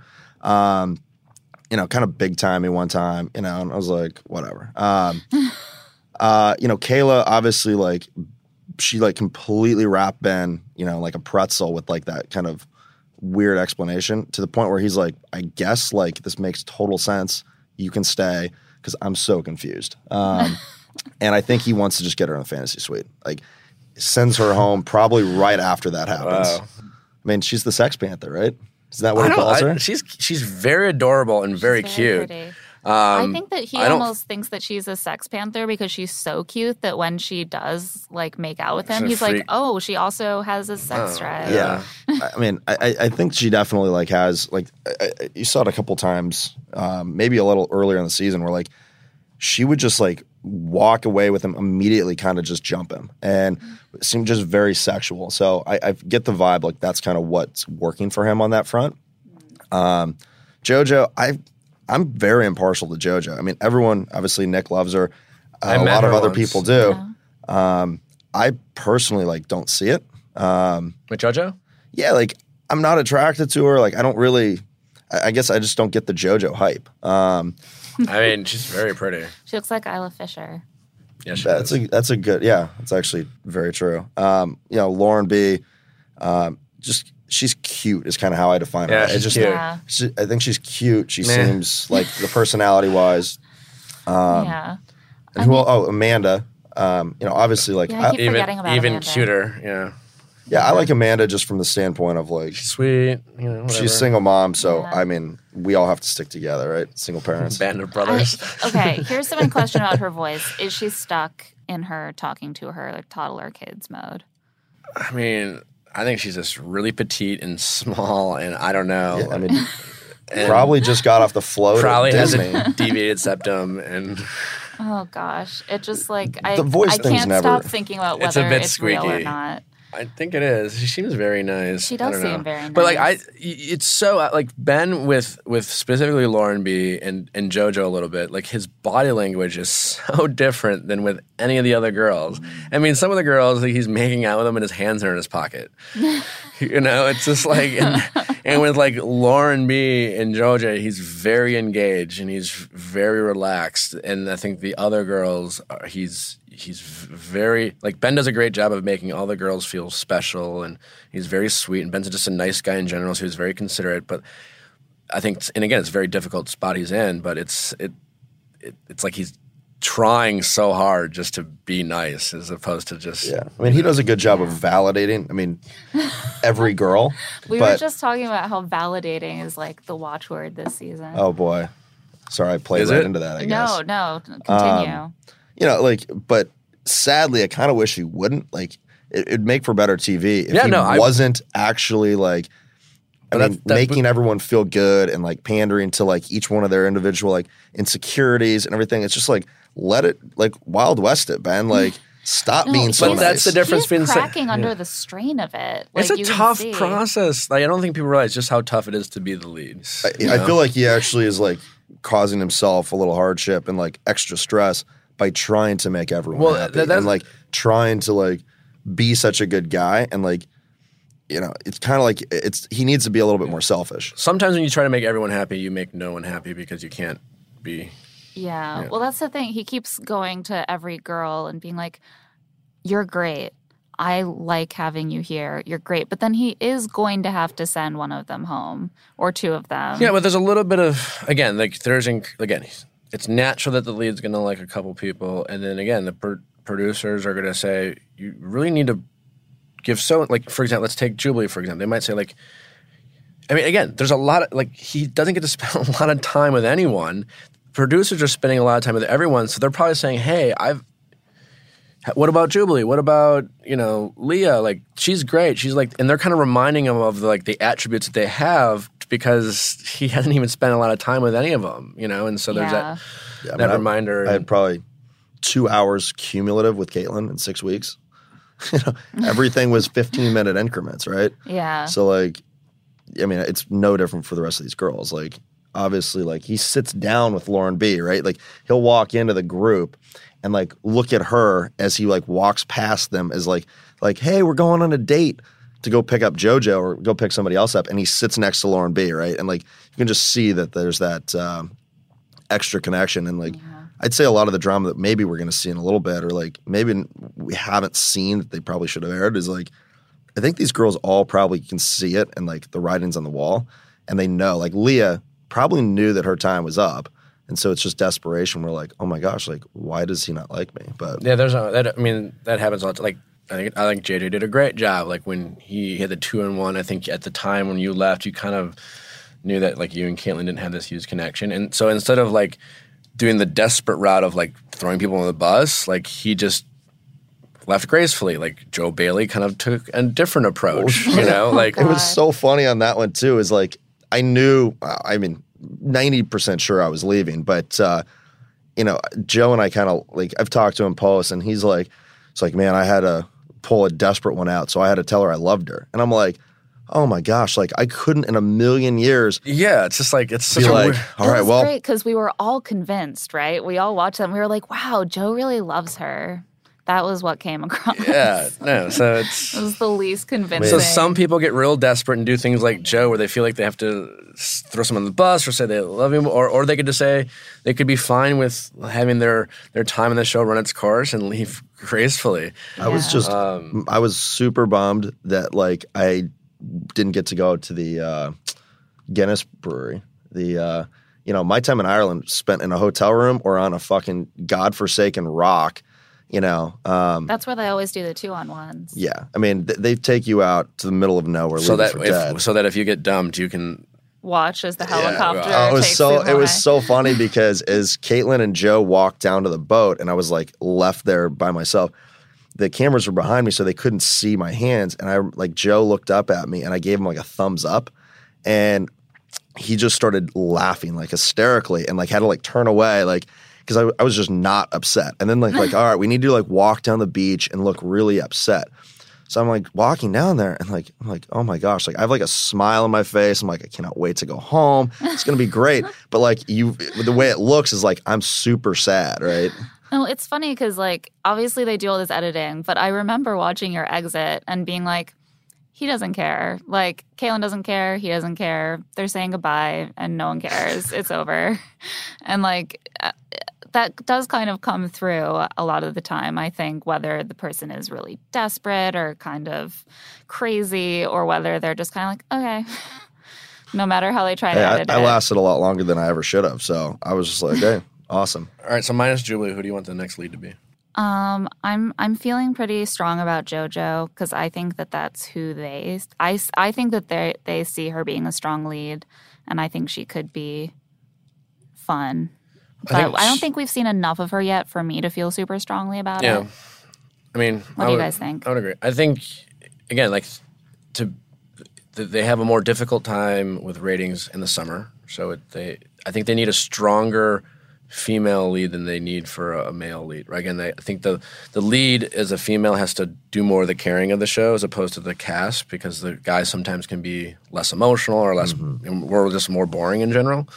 You know, kind of big timey one time, you know, and I was like, whatever. You know, Kayla obviously like she like completely wrapped Ben, you know, like a pretzel with like that kind of weird explanation to the point where he's like, I guess like this makes total sense. You can stay because I'm so confused. And I think he wants to just get her in the fantasy suite. Like sends her home probably right after that happens. Wow. I mean, she's the Sex Panther, right? Is that what he calls her? She's very adorable and very cute. I think that he almost thinks that she's a Sex Panther because she's so cute that when she does like make out with him, he's like, oh, she also has a sex drive. Yeah. I mean, I think she definitely like has like you saw it a couple times, maybe a little earlier in the season where like she would just like walk away with him immediately, kind of just jump him, and it seemed just very sexual. So I get the vibe like that's kind of what's working for him on that front. JoJo, I'm very impartial to JoJo. I mean, everyone, obviously Nick loves her. A lot of other people do. Yeah. I personally like don't see it. With JoJo? Yeah, like I'm not attracted to her. Like I don't really. I guess I just don't get the JoJo hype. I mean, she's very pretty. She looks like Isla Fisher. Yeah, that's a good. Yeah, it's actually very true. You know, Lauren B. Just she's cute is kind of how I define her. Yeah, she's cute. Yeah. I think she's cute. She seems like the personality wise. Yeah. And Amanda. You know, obviously like I keep forgetting about even Amanda. cuter. Yeah. Yeah, I like Amanda just from the standpoint of like she's sweet. You know, she's a single mom, so I mean, we all have to stick together, right? Single parents, band of brothers. Okay, here's my question about her voice: is she stuck in her talking to her like toddler kids mode? I mean, I think she's just really petite and small, and I don't know. Yeah, I mean, probably just got off the float. Probably at has Disney. a deviated septum, and oh gosh, it just like the voice I thing's can't never. stop thinking about whether it's real or not. I think it is. She seems very nice. She does seem very nice. But like it's so like Ben with specifically Lauren B and JoJo a little bit. Like his body language is so different than with any of the other girls. I mean, some of the girls like, he's making out with them and his hands are in his pocket. You know, it's just like and with like Lauren B and JoJo, he's very engaged and he's very relaxed. And I think the other girls, he's very like Ben does a great job of making all the girls feel special, and he's very sweet. And Ben's just a nice guy in general, so he's very considerate. But I think, and again, it's a very difficult spot he's in. But it's like he's trying so hard just to be nice as opposed to just I mean, he does a good job of validating. I mean, every girl. We were just talking about how validating is like the watchword this season. Oh boy, sorry, I played into that. I guess. No, continue. You know, like, but sadly, I kind of wish he wouldn't. Like, it'd make for better TV if he wasn't actually like, making everyone feel good and like pandering to like each one of their individual like insecurities and everything. It's just like let it like Wild West it, Ben. Like, stop being so nice. That's the difference between cracking under the strain of it. Like, it's a tough process. Like, I don't think people realize just how tough it is to be the lead. I feel like he actually is like causing himself a little hardship and like extra stress by trying to make everyone happy and like trying to like be such a good guy, and like, you know, it's kind of like he needs to be a little bit more selfish. Sometimes when you try to make everyone happy, you make no one happy because you can't be. Yeah. Well, that's the thing. He keeps going to every girl and being like, "You're great. I like having you here. You're great." But then he is going to have to send one of them home or two of them. Yeah, but there's a little bit of it's natural that the lead's going to like a couple people, and then again, the producers are going to say you really need to give like, for example, let's take Jubilee for example. They might say like, I mean, again, there's a lot of like he doesn't get to spend a lot of time with anyone. Producers are spending a lot of time with everyone, so they're probably saying, "Hey, what about Jubilee? What about, you know, Leah? Like, she's great. She's like," and they're kind of reminding him of the attributes that they have because he hasn't even spent a lot of time with any of them, you know. And so there's that reminder. I had probably 2 hours cumulative with Caitlyn in 6 weeks. You know, everything was 15-minute increments, right? Yeah. So like, I mean, it's no different for the rest of these girls. Like, obviously like he sits down with Lauren B, right? Like he'll walk into the group and like look at her as he like walks past them as like, hey, we're going on a date to go pick up JoJo or go pick somebody else up. And he sits next to Lauren B, right? And like you can just see that there's that extra connection. And like I'd say a lot of the drama that maybe we're going to see in a little bit or like maybe we haven't seen that they probably should have aired is like I think these girls all probably can see it and like the writing's on the wall and they know. Like Leah probably knew that her time was up. And so it's just desperation. We're like, oh my gosh, like why does he not like me? But yeah, that happens a lot. Like I think JJ did a great job. Like when he had the 2-1, I think at the time when you left, you kind of knew that like you and Kaitlyn didn't have this huge connection. And so instead of like doing the desperate route of like throwing people on the bus, like he just left gracefully. Like Joe Bailey kind of took a different approach, you know? Like it was so funny on that one too. Is like I knew, 90% sure I was leaving, but you know, Joe and I kind of like I've talked to him post, and he's like, it's like, man, I had to pull a desperate one out, so I had to tell her I loved her, and I'm like, oh my gosh, like I couldn't in a million years. Yeah, it's just like it's such a like, weird. All right, well, great because we were all convinced, right? We all watched them. We were like, wow, Joe really loves her. That was what came across. Yeah, no, so it was the least convincing. So some people get real desperate and do things like Joe where they feel like they have to throw someone on the bus or say they love him, or they could just say they could be fine with having their time in the show run its course and leave gracefully. I was just I was super bummed that like I didn't get to go to the Guinness Brewery. The you know, my time in Ireland spent in a hotel room or on a fucking godforsaken rock. You know, that's where they always do the 2-on-1s. Yeah, I mean, they take you out to the middle of nowhere, so that if you get dumped, you can watch as the helicopter. Yeah. It was so funny because as Kaitlyn and Joe walked down to the boat, and I was like left there by myself. The cameras were behind me, so they couldn't see my hands, and I like Joe looked up at me, and I gave him like a thumbs up, and he just started laughing like hysterically, and like had to like turn away, like. Because I was just not upset. And then like all right, we need to like walk down the beach and look really upset. So I'm like walking down there and like I'm like, oh my gosh, like I have like a smile on my face. I'm like, I cannot wait to go home. It's gonna be great. But like the way it looks is like I'm super sad, right? No, it's funny because like obviously they do all this editing, but I remember watching your exit and being like, he doesn't care. Like Kaitlyn doesn't care. He doesn't care. They're saying goodbye and no one cares. It's over. And like that does kind of come through a lot of the time, I think, whether the person is really desperate or kind of crazy or whether they're just kind of like, okay, no matter how they try to edit it. I lasted a lot longer than I ever should have. So I was just like, hey, awesome. All right, so minus Julie, who do you want the next lead to be? I'm feeling pretty strong about JoJo because I think that that's who I think that they see her being a strong lead, and I think she could be fun. But I don't think we've seen enough of her yet for me to feel super strongly about it. Yeah, I mean, what do you guys think? I would agree. I think again, like they have a more difficult time with ratings in the summer, so I think they need a stronger female lead than they need for a male lead. Right? Again, I think the lead as a female has to do more of the carrying of the show as opposed to the cast because the guys sometimes can be less emotional or less, we're just more boring in general.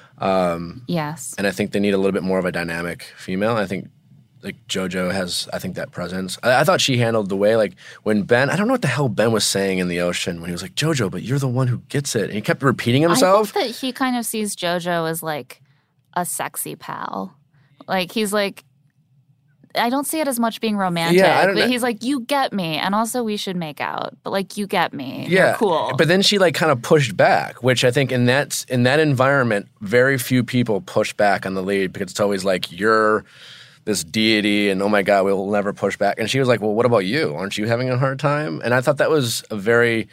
Yes. And I think they need a little bit more of a dynamic female. I think like JoJo has, I think, that presence. I thought she handled the way, like when Ben, I don't know what the hell Ben was saying in the ocean when he was like, JoJo, but you're the one who gets it. And he kept repeating himself. I think that he kind of sees JoJo as like a sexy pal. Like he's like, I don't see it as much being romantic, but he's like, you get me, and also we should make out, but like you get me. Yeah, you're cool. But then she like kind of pushed back, which I think in that environment, very few people push back on the lead because it's always like you're this deity, and oh my god, we'll never push back. And she was like, well, what about you? Aren't you having a hard time? And I thought that was a very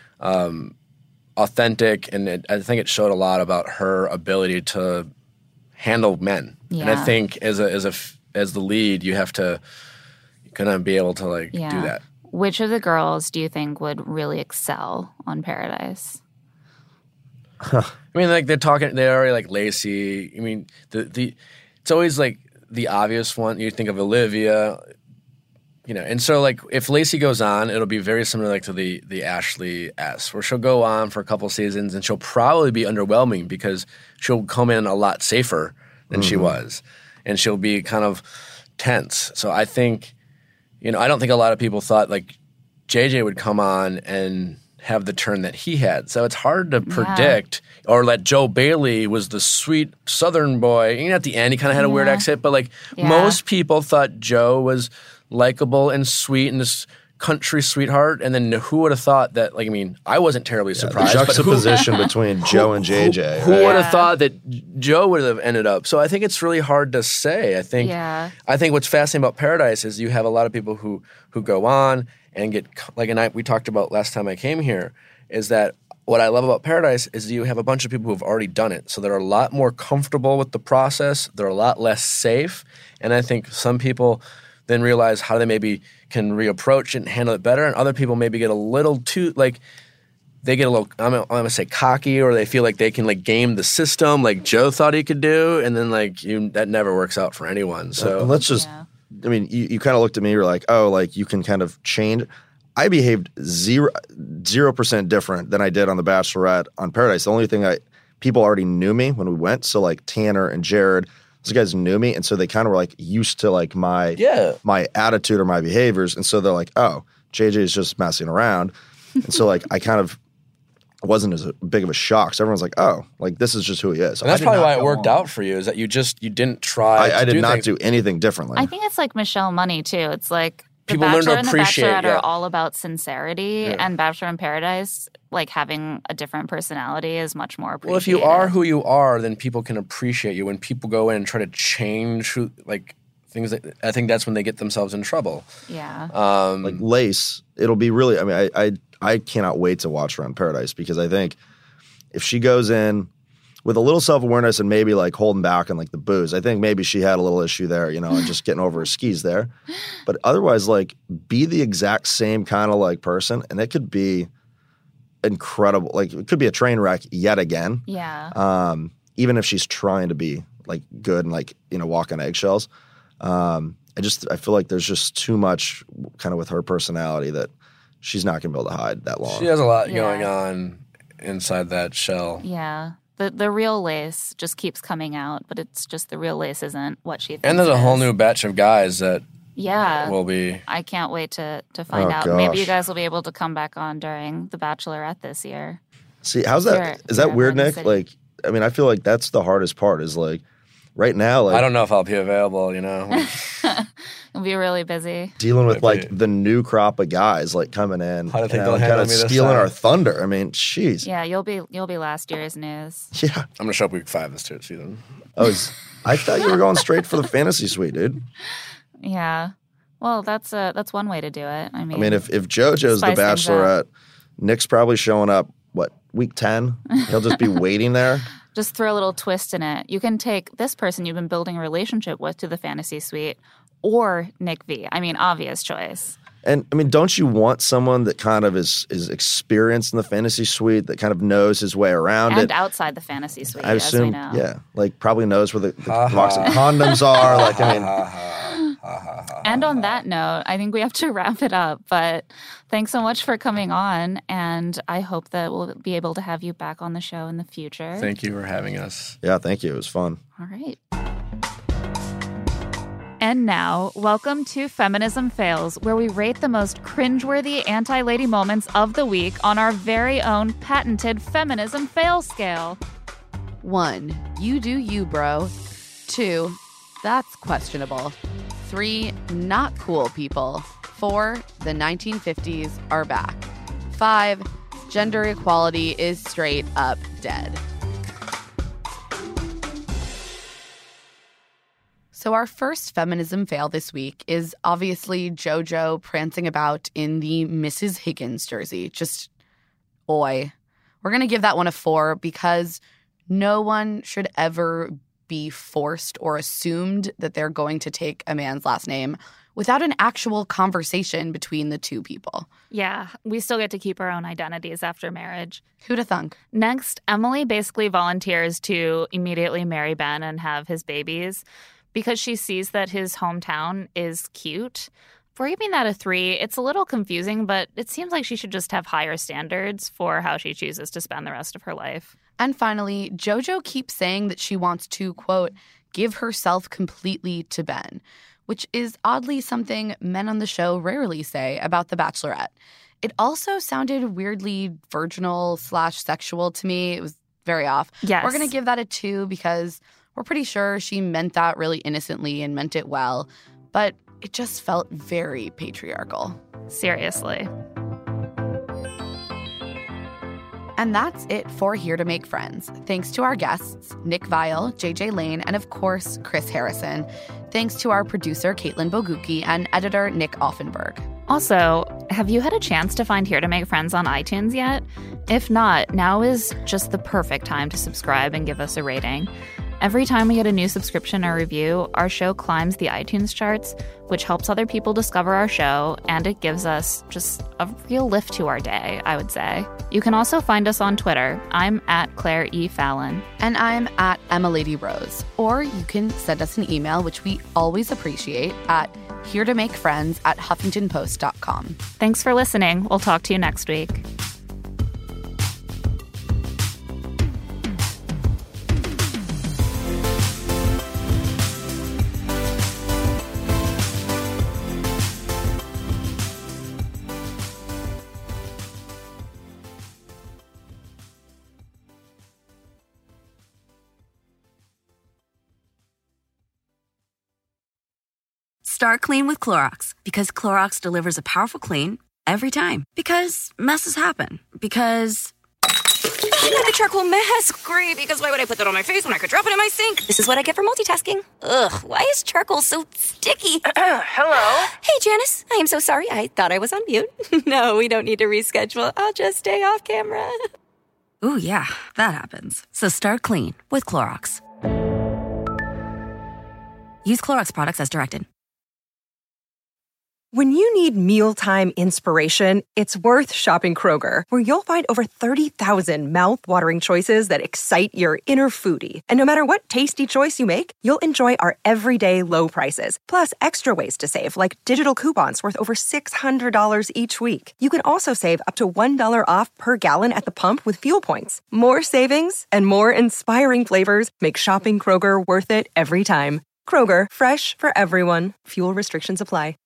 authentic, and I think it showed a lot about her ability to handle men. Yeah. And I think as the lead, you have to kind of be able to like do that. Which of the girls do you think would really excel on Paradise? I mean, like they're already like Lacey. I mean, it's always like the obvious one. You think of Olivia. and so like if Lacey goes on, it'll be very similar like to the Ashley S, where she'll go on for a couple seasons and she'll probably be underwhelming because she'll come in a lot safer than she was, and she'll be kind of tense. So I think, I don't think a lot of people thought like JJ would come on and have the turn that he had. So it's hard to predict, or that Joe Bailey was the sweet Southern boy. At the end, he kind of had a weird exit, but like most people thought Joe was likable and sweet and this country sweetheart. And then who would have thought that, I wasn't terribly surprised. The juxtaposition between Joe and JJ. Who would have thought that Joe would have ended up? So I think it's really hard to say. I think what's fascinating about Paradise is you have a lot of people who go on and get, we talked about last time I came here, is that what I love about Paradise is you have a bunch of people who have already done it. So they're a lot more comfortable with the process. They're a lot less safe. And I think some people then realize how they maybe can reapproach it and handle it better. And other people maybe get a little too, they get a little, I'm going to say cocky, or they feel like they can game the system like Joe thought he could do. And then that never works out for anyone. So let's just, you kind of looked at me, you're like, oh, you can kind of change. I behaved 0% different than I did on The Bachelorette on Paradise. The only thing people already knew me when we went. So Tanner and Jared, those guys knew me. And so they kind of were used to my attitude or my behaviors. And so they're like, oh, JJ is just messing around. And so I kind of wasn't as big of a shock. So everyone's like, oh, this is just who he is. And that's probably why it worked out for you, is that you didn't try. I did not do anything differently. I think it's like Michelle Money too. It's like The people Bachelor learn to appreciate, and The Bachelorette are all about sincerity, and Bachelor in Paradise, having a different personality is much more appreciated. Well, if you are who you are, then people can appreciate you. When people go in and try to change things, I think that's when they get themselves in trouble. Yeah. Lace, it'll be really, I cannot wait to watch her on Paradise, because I think if she goes in with a little self-awareness and maybe holding back on the booze, I think maybe she had a little issue there, and just getting over her skis there. But otherwise, be the exact same kind of person, and it could be incredible. It could be a train wreck yet again. Yeah. Even if she's trying to be good and walk on eggshells. I feel like there's just too much kind of with her personality that she's not going to be able to hide that long. She has a lot going on inside that shell. Yeah. The real Lace just keeps coming out, but it's just the real Lace isn't what she thinks. And there's a whole new batch of guys that will be. I can't wait to find out. Gosh. Maybe you guys will be able to come back on during The Bachelorette this year. See, how's that? Is that weird, Nick? I feel like that's the hardest part is right now. I don't know if I'll be available, You'll be really busy. Dealing with the new crop of guys coming in, how do they kind of stealing our thunder. Jeez. Yeah, you'll be last year's news. Yeah, I'm gonna show up week 5 this season. Oh, I thought you were going straight for the fantasy suite, dude. Yeah, well, that's one way to do it. If JoJo's The Bachelorette, Nick's probably showing up. What, week 10? He'll just be waiting there. Just throw a little twist in it. You can take this person you've been building a relationship with to the fantasy suite, or Nick V. Obvious choice. And don't you want someone that kind of is experienced in the fantasy suite, that kind of knows his way around and it? outside the fantasy suite, I assume, as we know. Yeah, probably knows where the box of condoms are. And on that note, I think we have to wrap it up. But thanks so much for coming on, and I hope that we'll be able to have you back on the show in the future. Thank you for having us. Yeah, thank you. It was fun. All right. And now, welcome to Feminism Fails, where we rate the most cringeworthy anti-lady moments of the week on our very own patented Feminism Fail scale. 1, you do you, bro. 2, that's questionable. 3, not cool people. 4, the 1950s are back. 5, gender equality is straight up dead. So our first feminism fail this week is obviously JoJo prancing about in the Mrs. Higgins jersey. Just, oi. We're going to give that one a 4 because no one should ever be forced or assumed that they're going to take a man's last name without an actual conversation between the two people. Yeah, we still get to keep our own identities after marriage. Who'da thunk? Next, Emily basically volunteers to immediately marry Ben and have his babies because she sees that his hometown is cute. We're giving that a 3. It's a little confusing, but it seems like she should just have higher standards for how she chooses to spend the rest of her life. And finally, JoJo keeps saying that she wants to, quote, give herself completely to Ben, which is oddly something men on the show rarely say about The Bachelorette. It also sounded weirdly virginal/sexual to me. It was very off. Yes. We're going to give that a 2 because we're pretty sure she meant that really innocently and meant it well. But it just felt very patriarchal. Seriously. And that's it for Here to Make Friends. Thanks to our guests, Nick Viall, JJ Lane, and of course, Chris Harrison. Thanks to our producer, Caitlin Bogucki, and editor, Nick Offenberg. Also, have you had a chance to find Here to Make Friends on iTunes yet? If not, now is just the perfect time to subscribe and give us a rating. Every time we get a new subscription or review, our show climbs the iTunes charts, which helps other people discover our show, and it gives us just a real lift to our day, I would say. You can also find us on Twitter. I'm at Claire E. Fallon. And I'm at Emmalady Rose. Or you can send us an email, which we always appreciate, at heretomakefriends@huffingtonpost.com. Thanks for listening. We'll talk to you next week. Start clean with Clorox, because Clorox delivers a powerful clean every time. Because messes happen. Because I got the charcoal mask. Great, because why would I put that on my face when I could drop it in my sink? This is what I get for multitasking. Ugh, why is charcoal so sticky? Hello? Hey, Janice. I am so sorry. I thought I was on mute. No, we don't need to reschedule. I'll just stay off camera. Ooh, yeah, that happens. So start clean with Clorox. Use Clorox products as directed. When you need mealtime inspiration, it's worth shopping Kroger, where you'll find over 30,000 mouth-watering choices that excite your inner foodie. And no matter what tasty choice you make, you'll enjoy our everyday low prices, plus extra ways to save, like digital coupons worth over $600 each week. You can also save up to $1 off per gallon at the pump with fuel points. More savings and more inspiring flavors make shopping Kroger worth it every time. Kroger, fresh for everyone. Fuel restrictions apply.